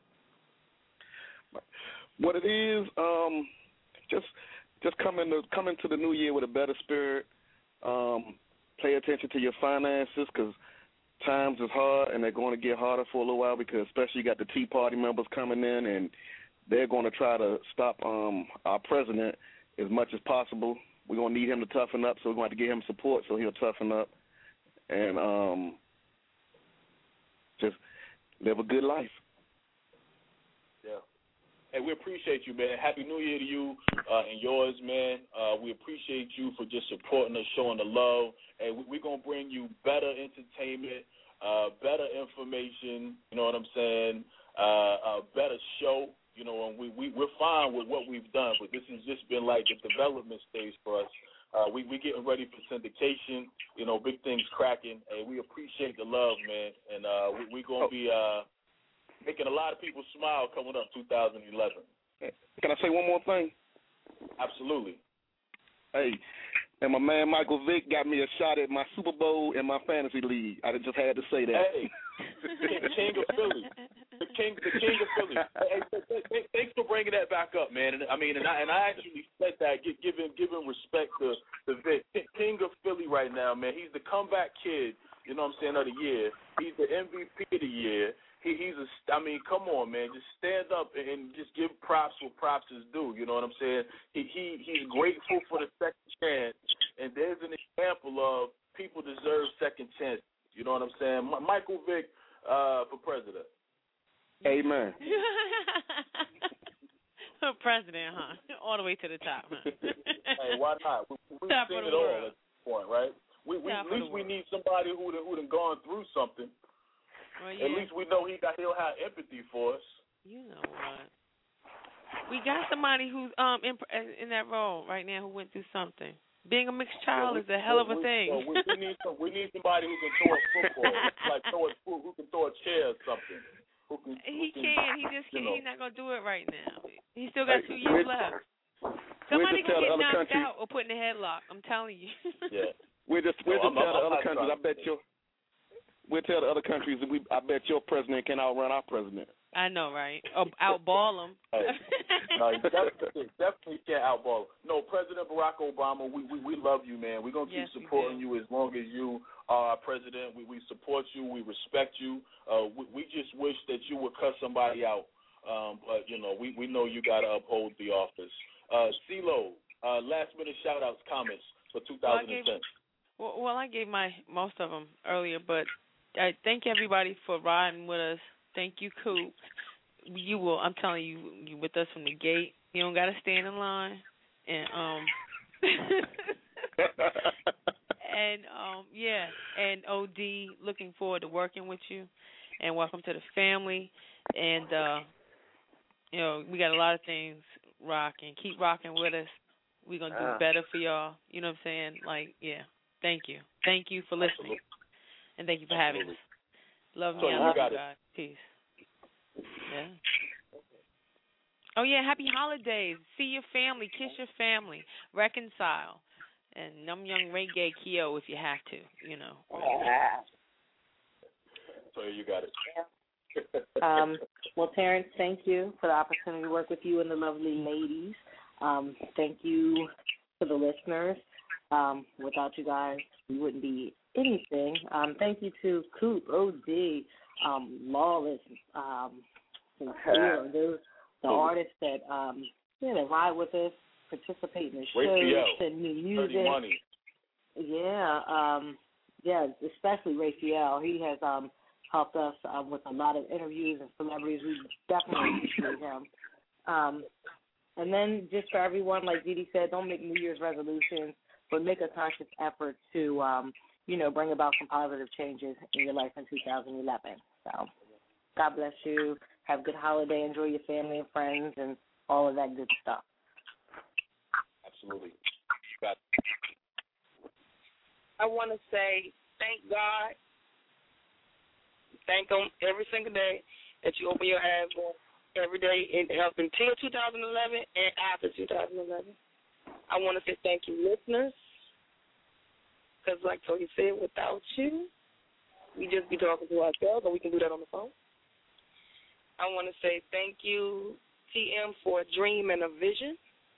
S: What it is, um, just just come into come into the new year with a better spirit. Um, pay attention to your finances, because times is hard, and they're going to get harder for a little while, because especially you got the Tea Party members coming in, and they're going to try to stop um, our president as much as possible. We're going to need him to toughen up, so we're going to have to give him support so he'll toughen up and um, just live a good life.
C: Yeah. Hey, we appreciate you, man. Happy New Year to you uh, and yours, man. Uh, we appreciate you for just supporting us, showing the love. Hey, we, we're going to bring you better entertainment, uh, better information, you know what I'm saying, uh, a better show. You know, and we, we, we're fine with what we've done, but this has just been like the development stage for us. Uh, we, we're getting ready for syndication, you know, big things cracking. Hey, we appreciate the love, man, and uh, we, we're going to be uh, making a lot of people smile coming up two thousand eleven.
S: Can I say one more thing?
C: Absolutely.
S: Hey, and my man Michael Vick got me a shot at my Super Bowl and my fantasy league. I just had to say that.
C: Hey, the King of Philly. The king, the king of Philly. Hey, hey, thanks for bringing that back up, man. And I mean, and I and I actually said that, giving giving respect to the King of Philly right now, man. He's the comeback kid, you know what I'm saying, of the year. He's the M V P of the year. He, he's a, I mean, come on, man. Just stand up and just give props what props is due. You know what I'm saying? He he he's grateful for the second chance, and there's an example of people deserve second chance. You know what I'm saying? M- Michael Vick uh, for president.
S: Amen.
A: President, huh? All the way to the top, huh?
C: Hey, why not? We, we've
A: Top
C: seen
A: of
C: it
A: the
C: all
A: world.
C: at this point, right? We, we
A: Top
C: at least
A: of the
C: we
A: world.
C: need somebody who who done gone through something.
A: Well, yeah.
C: At least we know he got he'll have empathy for us.
A: You know what? We got somebody who's um in in that role right now who went through something. Being a mixed child
C: Yeah, we,
A: is a hell of a
C: we,
A: thing.
C: So we, we need some, we need somebody who can throw a football, like throw a who can throw a chair or something. Who can,
A: He
C: who
A: can. He just
C: you
A: can't.
C: know.
A: He's not gonna do it right now. He still got
S: Hey,
A: two years
S: we're-
A: left.
S: we're
A: Somebody
S: just
A: gonna
S: telling
A: get
S: other
A: knocked
S: countries-
A: out or put in a headlock. I'm telling you.
C: Yeah.
S: We're just we're
C: No,
S: just
C: I'm-
S: tell the
C: I'm
S: other
C: not
S: countries. I
C: trying
S: bet
C: to-
S: your we'll tell the other countries that we. I bet your president can outrun our president.
A: I know, right? Or outball him.
C: Hey, no, you definitely, definitely can't outball. No, President Barack Obama, we, we, we love you, man. We're going to keep
A: Yes, we
C: supporting
A: do.
C: you as long as you are our president. We, we support you. We respect you. Uh, we, we just wish that you would cut somebody out. Um, but, you know, we, we know you got to uphold the office. Uh, CeeLo, uh, last-minute shout-outs, comments for two thousand ten.
A: Well, well, I gave my most of them earlier, but I thank everybody for riding with us. Thank you, Coop. You will. I'm telling you, you with us from the gate. You don't got to stand in line, and um, and um, yeah, and O D. Looking forward to working with you, and welcome to the family. And uh, you know, we got a lot of things rocking. Keep rocking with us. We're gonna do
C: Ah.
A: better for y'all. You know what I'm saying? Like, yeah. Thank you. Thank you for listening.
C: Absolutely.
A: And thank you for having
C: Absolutely.
A: us. Love
C: So
A: me. I
C: you
A: love
C: got
A: you,
C: it.
A: God. Peace. Yeah. Oh, yeah. Happy holidays. See your family. Kiss your family. Reconcile. And Num Young Reggae Kyo if you have to, you know.
C: So you got it.
F: Um, well, Terrence, thank you for the opportunity to work with you and the lovely ladies. Um, thank you to the listeners. Um, without you guys, we wouldn't be anything. Um, thank you to Coop, O D, um, Lawless, um, Sincere, the, the artists that um, yeah, that ride with us, participate in the show,
C: Raphael,
F: send me
C: Dirty
F: music.
C: Money.
F: Yeah, um, yeah, especially Raphael. He has um, helped us uh, with a lot of interviews and celebrities. We definitely appreciate him. Um, and then just for everyone, like Dee said, don't make New Year's resolutions, but make a conscious effort to, um, you know, bring about some positive changes in your life in two thousand eleven. So God bless you. Have a good holiday. Enjoy your family and friends and all of that good stuff.
C: Absolutely. Got it.
E: I want to say thank God, thank Him every single day that you open your eyes every day in up until two thousand eleven and after two thousand eleven. I want to say thank you, listeners, because like Tony said, without you, we just be talking to ourselves, and we can do that on the phone. I want to say thank you, T M, for a dream and a vision,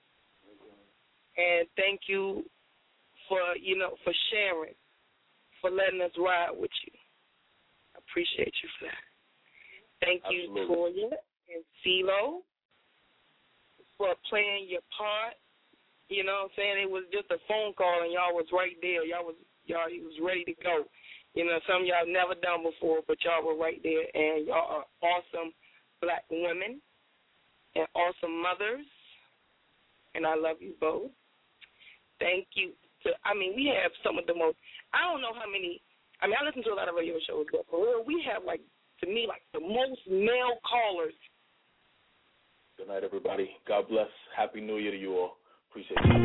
E: and thank you for, you know, for sharing, for letting us ride with you. I appreciate you for that. Thank you,
C: Absolutely.
E: Toya and CeeLo, for playing your part. You know what I'm saying? It was just a phone call, and y'all was right there. Y'all was y'all was ready to go. You know, some of y'all never done before, but y'all were right there, and y'all are awesome black women and awesome mothers, and I love you both. Thank you. To, I mean, we have some of the most, I don't know how many, I mean, I listen to a lot of radio shows, but for real, we have, like, to me, like, the most male callers.
C: Good night, everybody. God bless. Happy New Year to you all. Appreciate you.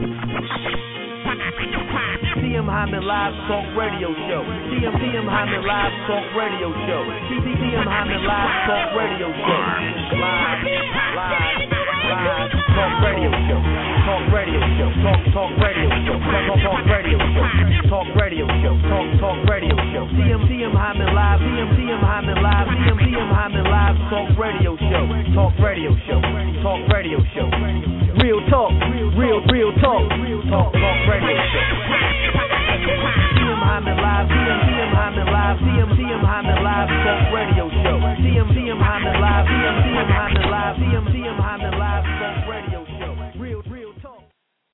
B: T M Hyman Live Talk Radio Show. T M T M Hyman Live Talk Radio Show. T M Hyman Live Talk Radio Show. Live, live, live Talk Radio Show. Talk Radio Show. Talk Talk Radio Show. Talk Talk Radio Show. Talk Radio Show. Talk Talk Radio Show. T M T M Hyman Live. T M T M Hyman Live. T M T M Hyman Live Talk Radio Show. Talk Radio Show. Talk Radio Show. Real talk. Real real talk. Talk Talk Radio Show. T M Hyman Live. T M T M Hyman Live. T M T M Hyman Live.